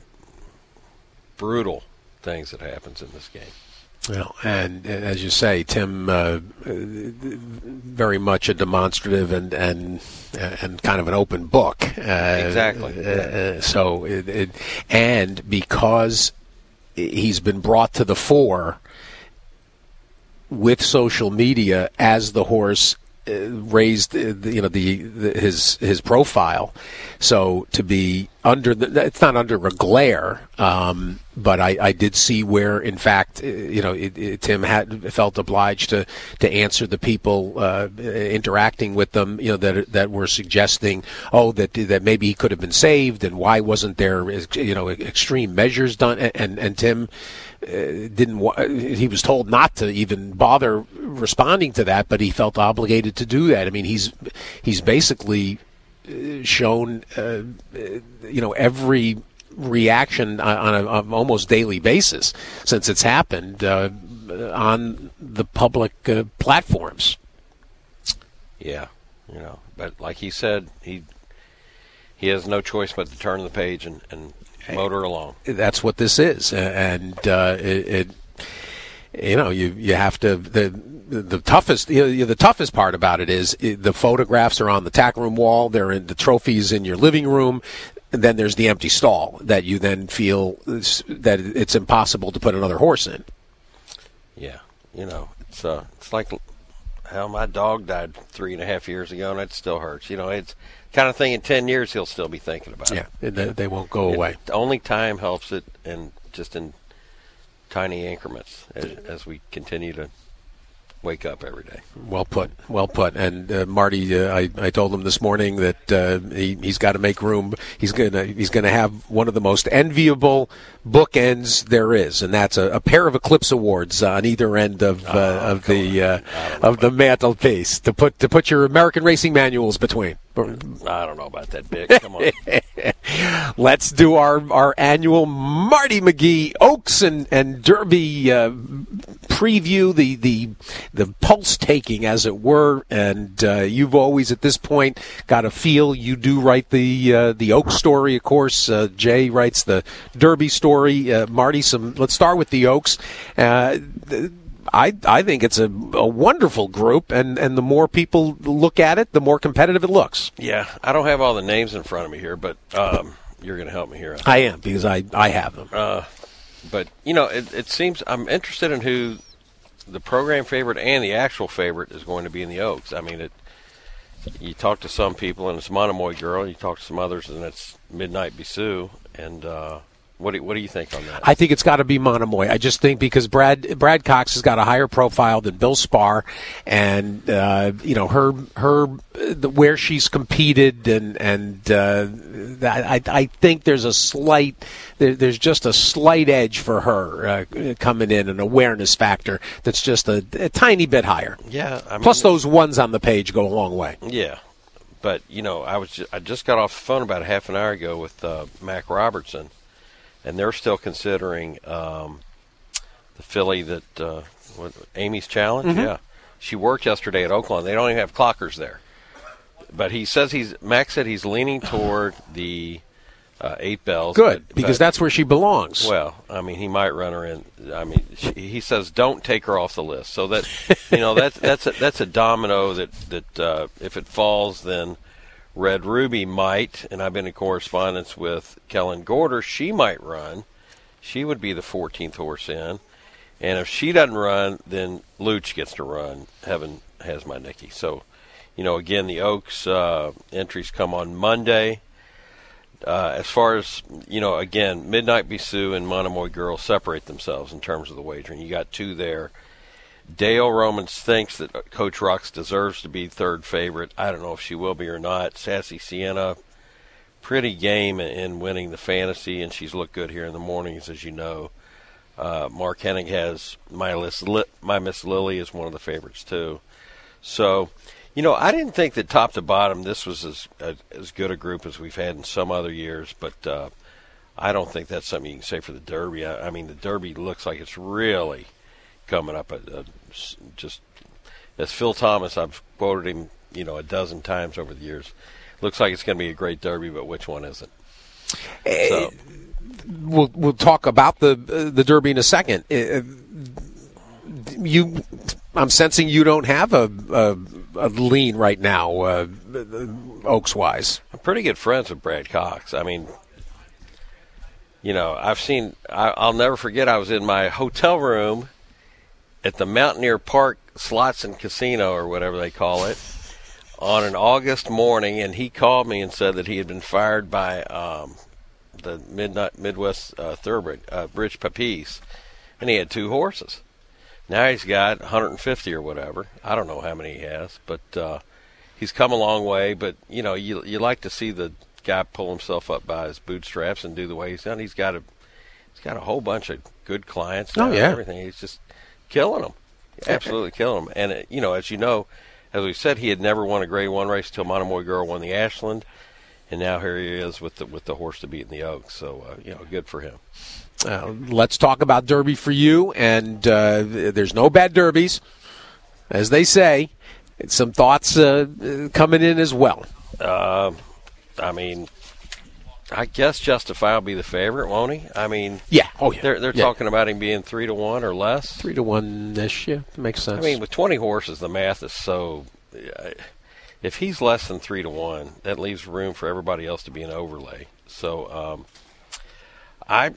brutal things that happens in this game. Well, and, and as you say, Tim, uh, very much a demonstrative and and and kind of an open book. Uh, exactly. Uh, so, it, it, and because he's been brought to the fore with social media as the horse Uh, raised, uh, you know, the, the his his profile, so to be under the, it's not under a glare, um, but I, I did see where, in fact, uh, you know, it, it, Tim had felt obliged to, to answer the people uh, interacting with them, you know, that that were suggesting, oh, that that maybe he could have been saved, and why wasn't there, you know, extreme measures done, and and, and Tim. Uh, didn't wa- he was told not to even bother responding to that, but he felt obligated to do that. I mean, he's he's basically uh, shown uh, you know every reaction on a, on almost daily basis since it's happened uh, on the public uh, platforms. Yeah, you know, but like he said, he he has no choice but to turn the page and. and motor along. That's what this is, and uh, it, it, you know, you you have to the the toughest you know, the toughest part about it is it, the photographs are on the tack room wall. They're in the trophies in your living room, and then there's the empty stall that you then feel that it's impossible to put another horse in. Yeah, you know, it's uh, it's like how my dog died three and a half years ago, and it still hurts. You know, it's kind of thing in ten years he'll still be thinking about yeah, it. Yeah, they won't go it, away. Only time helps it, and just in tiny increments as, as we continue to wake up every day. Well put, well put. And uh, Marty, uh, I, I told him this morning that uh, he, he's got to make room. He's gonna he's gonna have one of the most enviable bookends there is, and that's a, a pair of Eclipse Awards on either end of uh, oh, of the uh, of the mantelpiece to put to put your American Racing Manuals between. I don't know about that, Big. Come on. Let's do our, our annual Marty McGee Oaks and, and Derby uh, preview, the, the the pulse taking, as it were. And uh, you've always, at this point, got a feel. You do write the uh, the Oaks story, of course. Uh, Jay writes the Derby story. Uh, Marty, some. Let's start with the Oaks. Uh, the, I, I think it's a, a wonderful group, and, and the more people look at it, the more competitive it looks. Yeah, I don't have all the names in front of me here, but um, you're going to help me here. I, I am, because I, I have them. Uh, but, you know, it, it seems I'm interested in who the program favorite and the actual favorite is going to be in the Oaks. I mean, it. You talk to some people, and it's Monomoy Girl. You talk to some others, and it's Midnight Bisou, and uh, What do, what do you think on that? I think it's got to be Monomoy. I just think because Brad Brad Cox has got a higher profile than Bill Spar, and uh, you know her her the, where she's competed, and and uh, I I think there's a slight there, there's just a slight edge for her uh, coming in, an awareness factor that's just a, a tiny bit higher. Yeah. I mean, plus those ones on the page go a long way. Yeah. But you know, I was just, I just got off the phone about a half an hour ago with uh, Mac Robertson. And they're still considering um, the filly that uh, what, Amy's Challenge. Mm-hmm. Yeah, she worked yesterday at Oaklawn. They don't even have clockers there. But he says he's Max said he's leaning toward the uh, eight bells. Good, but, because but, that's where she belongs. Well, I mean, he might run her in. I mean, she, he says don't take her off the list. So that you know that's that's a, that's a domino that that uh, if it falls, then Red Ruby might. And I've been in correspondence with Kellen Gorder. She might run. She would be the fourteenth horse in. And if she doesn't run, then Luch gets to run. Heaven has my Nikki. So. You know, again, the Oaks uh, entries come on Monday. Uh, as far as, you know, again, Midnight Bisou and Monomoy Girl separate themselves in terms of the wagering. You got two there. Dale Romans thinks that Coach Rux deserves to be third favorite. I don't know if she will be or not. Sassy Sienna, pretty game in winning the fantasy, and she's looked good here in the mornings, as you know. Uh, Mark Hennig has My, list, My Miss Lily is one of the favorites, too. So... You know, I didn't think that top to bottom this was as as, as good a group as we've had in some other years, but uh, I don't think that's something you can say for the Derby. I, I mean, the Derby looks like it's really coming up. At, uh, just as Phil Thomas, I've quoted him, you know, a dozen times over the years. Looks like it's going to be a great Derby, but which one isn't? So we'll we'll talk about the uh, the Derby in a second. Uh, you, I'm sensing you don't have a. a a lean right now, uh, Oaks-wise. I'm pretty good friends with Brad Cox. I mean, you know, I've seen, I, I'll never forget, I was in my hotel room at the Mountaineer Park Slots and Casino, or whatever they call it, on an August morning, and he called me and said that he had been fired by um, the Midnight Midwest uh, Thoroughbred, uh, Rich Papis, and he had two horses. Now he's got one hundred fifty or whatever. I don't know how many he has, but uh, he's come a long way. But, you know, you you like to see the guy pull himself up by his bootstraps and do the way he's done. He's got a he's got a whole bunch of good clients now. Oh, yeah. And everything. He's just killing them. Absolutely killing them. And, uh, you know, as you know, as we said, he had never won a Grade One race until Monomoy Girl won the Ashland. And now here he is with the, with the horse to beat in the Oaks. So, uh, you know, good for him. Uh, let's talk about Derby for you, and uh, there's no bad Derbies, as they say. Some thoughts uh, coming in as well. Uh, I mean, I guess Justify will be the favorite, won't he? I mean, yeah, oh yeah. They're they're yeah. talking about him being three to one or less. Three to one ish, yeah, makes sense. I mean, with twenty horses, the math is so. If he's less than three to one, that leaves room for everybody else to be an overlay. So, um, I.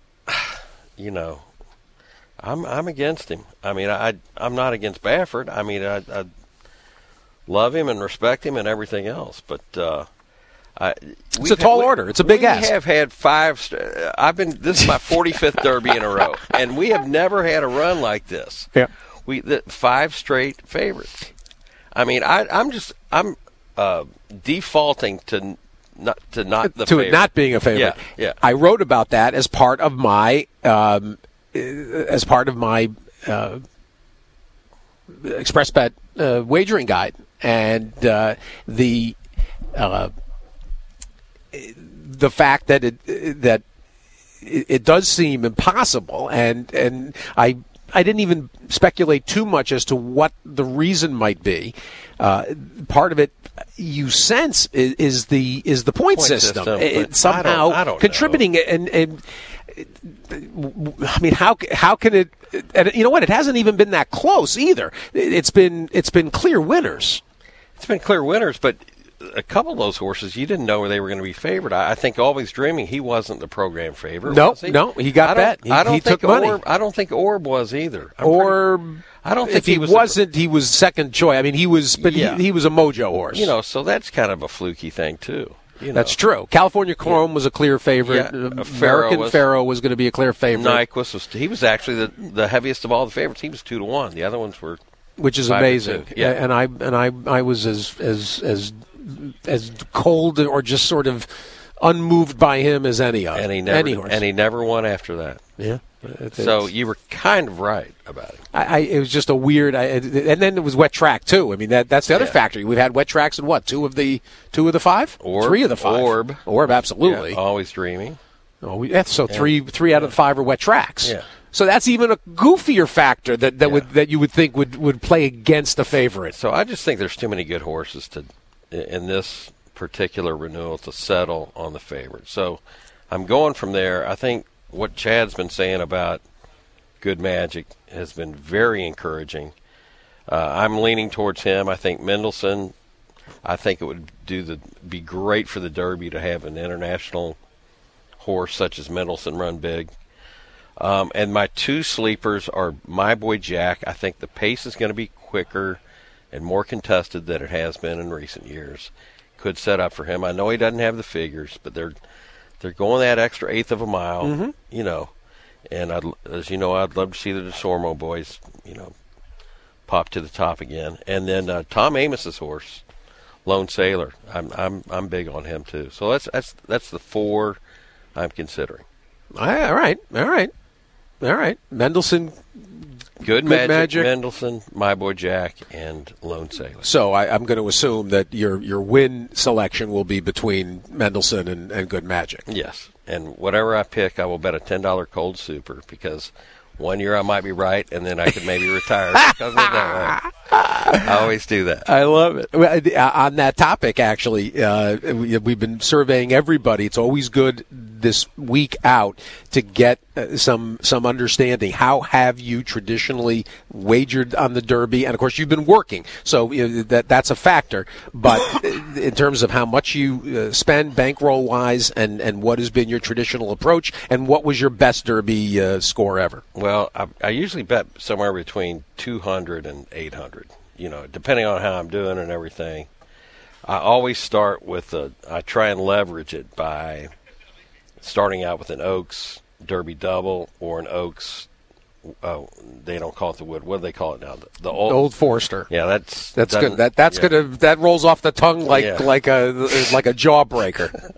You know, I'm I'm against him. I mean, I I'm not against Baffert. I mean, I, I love him and respect him and everything else. But uh, I it's a tall we, order. It's a big we ask. We have had five. I've been. This is my forty-fifth Derby in a row, and we have never had a run like this. Yeah, we the, five straight favorites. I mean, I I'm just I'm uh, defaulting to. Not to not the to favorite. it not being a favorite. Yeah, yeah. I wrote about that as part of my um, as part of my uh, Express Bet uh, wagering guide, and uh, the uh, the fact that it that it, it does seem impossible, and and I. I didn't even speculate too much as to what the reason might be. Uh, part of it, you sense, is, is the is the point, point system. system it, somehow I don't, I don't contributing. Know. And, and I mean, how how can it? And you know what? It hasn't even been that close either. It's been it's been clear winners. It's been clear winners, but a couple of those horses, you didn't know where they were going to be favored. I, I think Always Dreaming, he wasn't the program favorite. No, was he? no, he got bet. He, I don't he think took money. Orb, I don't think Orb was either. I'm Orb, pretty, I don't think if he, he was wasn't. He was second choice. I mean, he was, but yeah. he, he was a mojo horse. You know, so that's kind of a fluky thing too. You know. That's true. California Chrome yeah. was a clear favorite. Yeah. Uh, Pharaoh American was, Pharaoh was going to be a clear favorite. Nyquist was. He was actually the the heaviest of all the favorites. He was two to one. The other ones were, which is amazing. Yeah, and I and I I was as as as as cold or just sort of unmoved by him as any other. And he never any horse. and he never won after that. Yeah. It's, so you were kind of right about it. I, I it was just a weird, I, and then it was wet track too. I mean that that's the other yeah. factor. We've had wet tracks in what two of the two of the five, Orb, three of the five, Orb, Orb, absolutely. Yeah, Always Dreaming. Oh, yeah, so yeah. three three out of the five are wet tracks. Yeah. So that's even a goofier factor that, that Yeah. would that you would think would, would play against a favorite. So I just think there's too many good horses to in this particular renewal to settle on the favorite. So I'm going from there. I think what Chad's been saying about Good Magic has been very encouraging. Uh, I'm leaning towards him. I think Mendelssohn. I think it would do the be great for the Derby to have an international horse such as Mendelssohn run big. Um, and my two sleepers are My Boy Jack. I think the pace is going to be quicker and more contested than it has been in recent years. Could set up for him. I know he doesn't have the figures, but they're they're going that extra eighth of a mile, Mm-hmm. you know. And I'd, as you know, I'd love to see the DeSormo boys, you know, pop to the top again. And then uh, Tom Amos's horse, Lone Sailor. I'm I'm I'm big on him too. So that's that's that's the four I'm considering. All right, all right, all right. Mendelssohn, Good, Good Magic, Magic. Mendelssohn, My Boy Jack, and Lone Sailor. So I, I'm going to assume that your your win selection will be between Mendelssohn and, and Good Magic. Yes, and whatever I pick, I will bet a ten dollar cold super because one year I might be right, and then I could maybe retire because of that. I always do that. I love it. Well, uh, on that topic, actually, uh, we, we've been surveying everybody. It's always good this week out to get uh, some some understanding. How have you traditionally wagered on the Derby? And of course, you've been working, so you know, that that's a factor. But in terms of how much you uh, spend bankroll wise, and and what has been your traditional approach, and what was your best Derby uh, score ever? Well, I, I usually bet somewhere between two hundred and eight hundred, you know, depending on how I'm doing and everything. I always start with a, I try and leverage it by starting out with an Oaks Derby double or an Oaks, oh, they don't call it the Wood. What do they call it now? The, the old, Old Forster. Yeah, that's That's doesn't- good. That that's yeah. gonna that rolls off the tongue like Yeah. like a like a jawbreaker.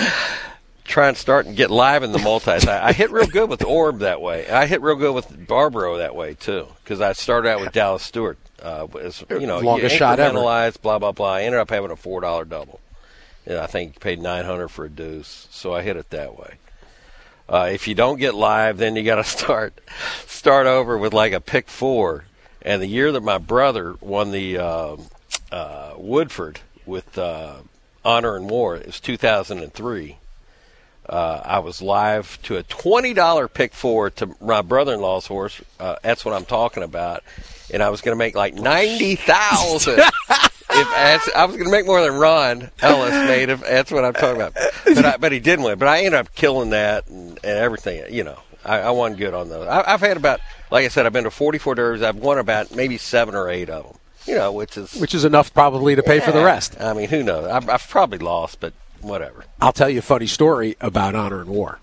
Try and start and get live in the multis. I, I hit real good with Orb that way. I hit real good with Barbaro that way too, because I started out with Dallas Stewart. Uh, as, you know, Longest you shot ever. incrementalized, blah blah blah. I ended up having a four dollar double. And I think paid nine hundred for a deuce, so I hit it that way. Uh, if you don't get live, then you got to start start over with like a pick four. And the year that my brother won the uh, uh, Woodford with uh, Honor and War, it was two thousand three. Uh, I was live to a twenty dollar pick four to my brother-in-law's horse. Uh, that's what I'm talking about. And I was going to make like ninety thousand dollars. If that's, I was going to make more than Ron Ellis made. If that's what I'm talking about. But, I, but he didn't win. But I ended up killing that and, and everything. You know, I, I won good on those. I, I've had about, like I said, I've been to forty-four Derbies. I've won about maybe seven or eight of them. You know, which is Which is enough probably to pay for the yeah, rest. I mean, who knows? I've, I've probably lost, but whatever. I'll tell you a funny story about Honor and War.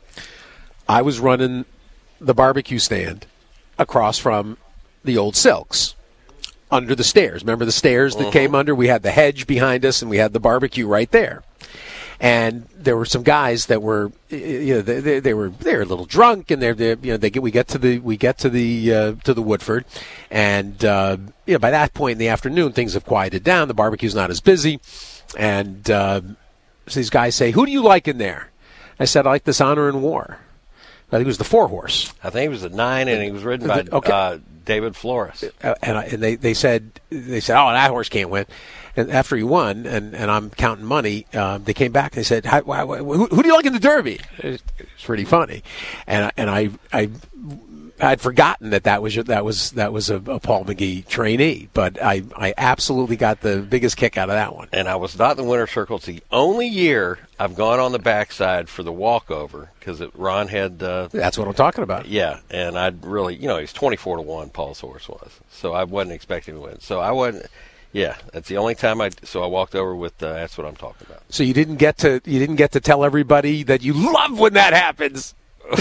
I was running the barbecue stand across from the old Silks under the stairs. Remember the stairs that Uh-huh. came under? We had the hedge behind us, and we had the barbecue right there. And there were some guys that were, you know, they, they, they were they were a little drunk, and they're, they're you know they get we get to the we get to the uh, to the Woodford, and uh, you know by that point in the afternoon things have quieted down. The barbecue's not as busy, and uh, so these guys say, "Who do you like in there?" I said, "I like this Honor and War." I think it was the four horse. I think he was at nine, and he was ridden by Okay. uh, David Flores. Uh, and, I, and they, they said they said, "Oh, that horse can't win." And after he won, and, and I'm counting money, um, they came back and they said, How, why, who, "Who do you like in the Derby?" It's pretty funny, and I, and I I I'd forgotten that that was that was that was a, a Paul McGee trainee, but I I absolutely got the biggest kick out of that one. And I was not in the winner's circle. It's the only year I've gone on the backside for the walkover because Ron had. Uh, That's what I'm talking about. Yeah, and I'd really, you know, he's twenty-four to one. Paul's horse was, so I wasn't expecting to win. So I wasn't. Yeah, that's the only time I. So I walked over with. Uh, that's what I'm talking about. So you didn't get to you didn't get to tell everybody that you love when that happens.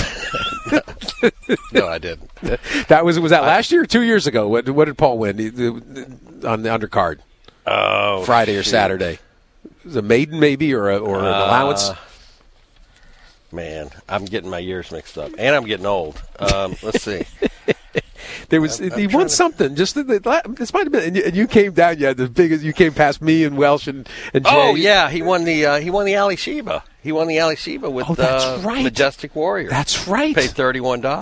No, I didn't. That was was that last year or two years ago? What, what did Paul win on the undercard? Oh, Friday or shoot. Saturday? Was it a maiden maybe or a, or an allowance? Uh, man, I'm getting my years mixed up, and I'm getting old. Um, let's see. There was I'm- I'm he trying won to- something. Just the, the, this might have been, and you, and you came down. You had the biggest. You came past me and Welsh and, and Jay. Oh yeah, he won the uh, he won the Ali Sheba. He won the Ali Sheba with Oh, that's uh, right. Majestic Warrior. That's right. Paid thirty one dollars.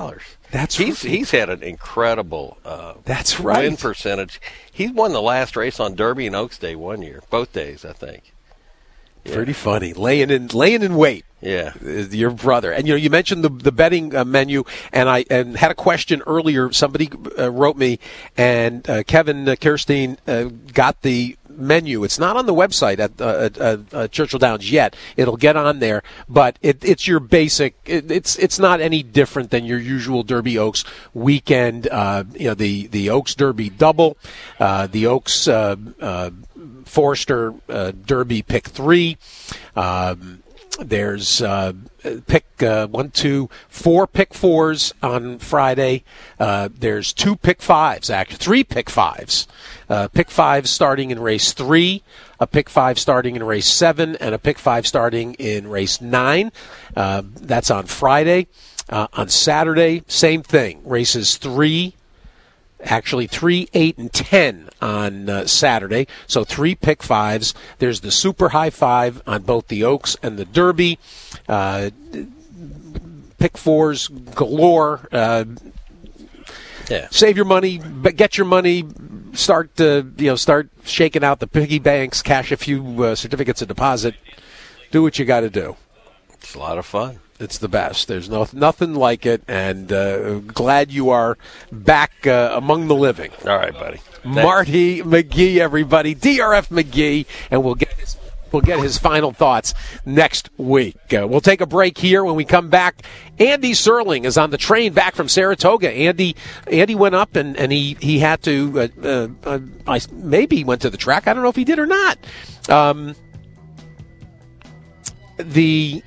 That's he's right. he's had an incredible uh, That's right. win percentage. He won the last race on Derby and Oaks Day one year, both days, I think. Yeah. Pretty funny, laying in laying in weight. Yeah, your brother. And you know, you mentioned the the betting uh, menu, and I and had a question earlier. Somebody uh, wrote me, and uh, Kevin uh, Kirstein uh, got the menu. It's not on the website at, uh, at uh, Churchill Downs yet. It'll get on there, but it, it's your basic. It, it's it's not any different than your usual Derby Oaks weekend. Uh, you know, the the Oaks Derby double, uh, the Oaks uh, uh, Forster uh, Derby pick three. Um, There's uh, pick uh, one, two, four pick fours on Friday. Uh, there's two pick fives, actually three pick fives. Uh, pick five starting in race three, a pick five starting in race seven, and a pick five starting in race nine. Uh, that's on Friday. Uh, on Saturday, same thing. Races three. Actually, three, eight, and ten on uh, Saturday. So three pick fives. There's the super high five on both the Oaks and the Derby. Uh, pick fours galore. Uh, yeah. Save your money, but get your money. Start uh, you know start shaking out the piggy banks. Cash a few uh, certificates of deposit. Do what you got to do. It's a lot of fun. It's the best. There's no nothing like it, and uh, glad you are back uh, among the living. All right, buddy. Thanks. Marty McGee, everybody, D R F McGee, and we'll get his, we'll get his final thoughts next week. Uh, we'll take a break here. When we come back, Andy Serling is on the train back from Saratoga. Andy Andy went up and, and he he had to uh, uh, uh, I, maybe he went to the track. I don't know if he did or not. Um, the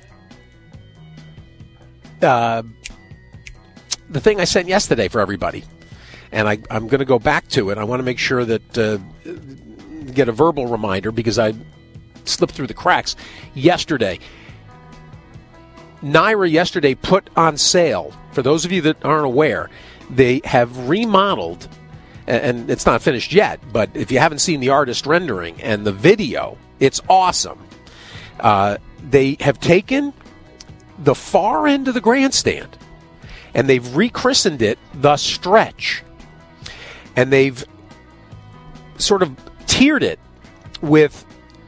Uh, the thing I sent yesterday for everybody, and I, I'm going to go back to it. I want to make sure that uh, get a verbal reminder because I slipped through the cracks yesterday. Naira yesterday put on sale, for those of you that aren't aware, they have remodeled, and it's not finished yet, but if you haven't seen the artist rendering and the video, it's awesome. Uh, they have taken the far end of the grandstand, and they've rechristened it the Stretch, and they've sort of tiered it with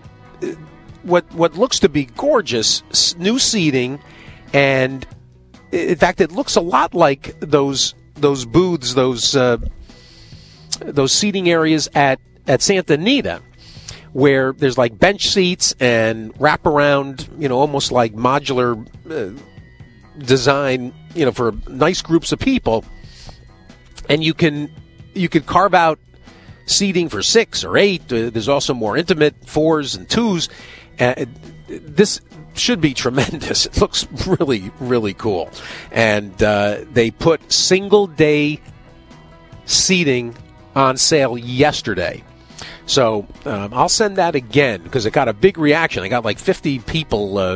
what what looks to be gorgeous new seating, and in fact, it looks a lot like those those booths, those uh, those seating areas at at Santa Anita, where there's like bench seats and wraparound, you know, almost like modular uh, design, you know, for nice groups of people. And you can you could carve out seating for six or eight. Uh, there's also more intimate fours and twos. Uh, this should be tremendous. It looks really, really cool. And uh, they put single day seating on sale yesterday. So um, I'll send that again because it got a big reaction. I got like fifty people uh,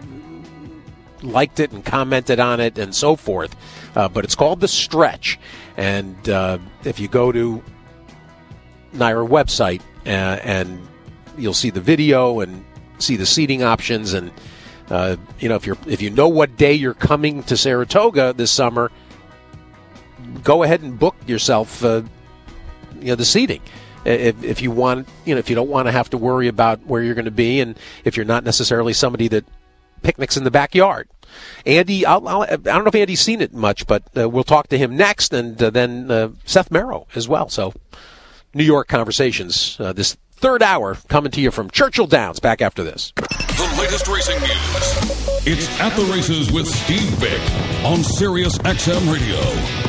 liked it and commented on it and so forth. Uh, but it's called The Stretch. And uh, if you go to Naira website uh, and you'll see the video and see the seating options. And, uh, you know, if you're if you know what day you're coming to Saratoga this summer, go ahead and book yourself, uh, you know, the seating. If, if you want, you know, if you don't want to have to worry about where you're going to be, and if you're not necessarily somebody that picnics in the backyard. Andy, I'll, I'll, I don't know if Andy's seen it much, but uh, we'll talk to him next, and uh, then uh, Seth Merrow as well. So, New York Conversations, uh, this third hour coming to you from Churchill Downs. Back after this. The latest racing news. It's At the Races with Steve Bick on Sirius X M Radio.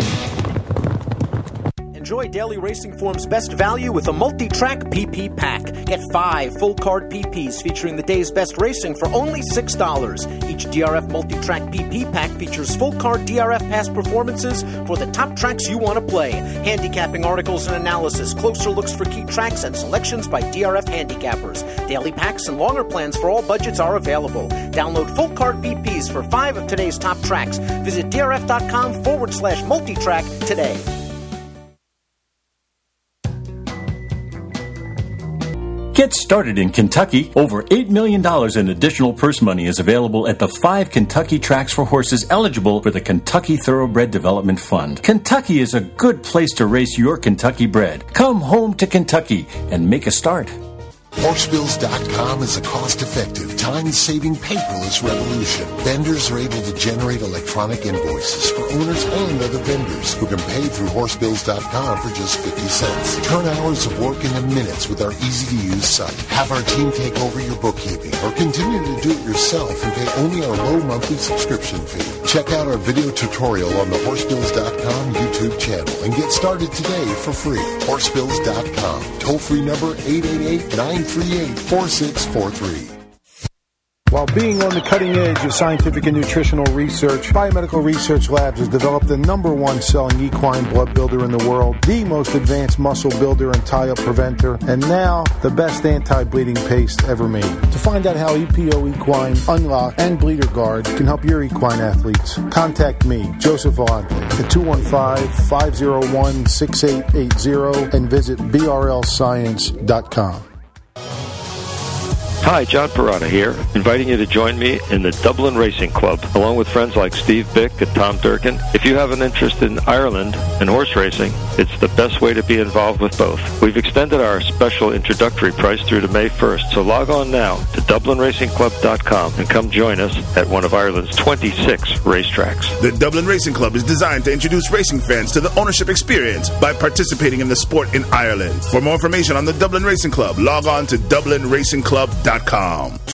Enjoy Daily Racing Form's best value with a multi-track P P pack. Get five full card P Ps featuring the day's best racing for only six dollars. Each D R F multi-track P P pack features full card D R F past performances for the top tracks you want to play. Handicapping articles and analysis, closer looks for key tracks, and selections by D R F handicappers. Daily packs and longer plans for all budgets are available. Download full card P Ps for five of today's top tracks. Visit drf.com forward slash multi-track today. Get started in Kentucky. Over eight million dollars in additional purse money is available at the five Kentucky tracks for horses eligible for the Kentucky Thoroughbred Development Fund. Kentucky is a good place to race your Kentucky bred. Come home to Kentucky and make a start. Horsebills dot com is a cost-effective, time-saving paperless revolution. Vendors are able to generate electronic invoices for owners and other vendors who can pay through Horsebills dot com for just fifty cents. Turn hours of work into minutes with our easy-to-use site. Have our team take over your bookkeeping or continue to do it yourself and pay only our low monthly subscription fee. Check out our video tutorial on the Horsebills dot com YouTube channel and get started today for free. Horsebills dot com. Toll-free number eight eight eight, nine three eight, four six four three. While being on the cutting edge of scientific and nutritional research, Biomedical Research Labs has developed the number one selling equine blood builder in the world, the most advanced muscle builder and tie-up preventer, and now the best anti-bleeding paste ever made. To find out how E P O Equine, Unlock, and Bleeder Guard can help your equine athletes, contact me, Joseph Vellante, at two one five, five zero one, six eight eight zero and visit B R L science dot com. Hi, John Parada here, inviting you to join me in the Dublin Racing Club, along with friends like Steve Bick and Tom Durkin. If you have an interest in Ireland and horse racing, it's the best way to be involved with both. We've extended our special introductory price through to May first, so log on now to dublin racing club dot com and come join us at one of Ireland's twenty-six racetracks. The Dublin Racing Club is designed to introduce racing fans to the ownership experience by participating in the sport in Ireland. For more information on the Dublin Racing Club, log on to dublin racing club dot com.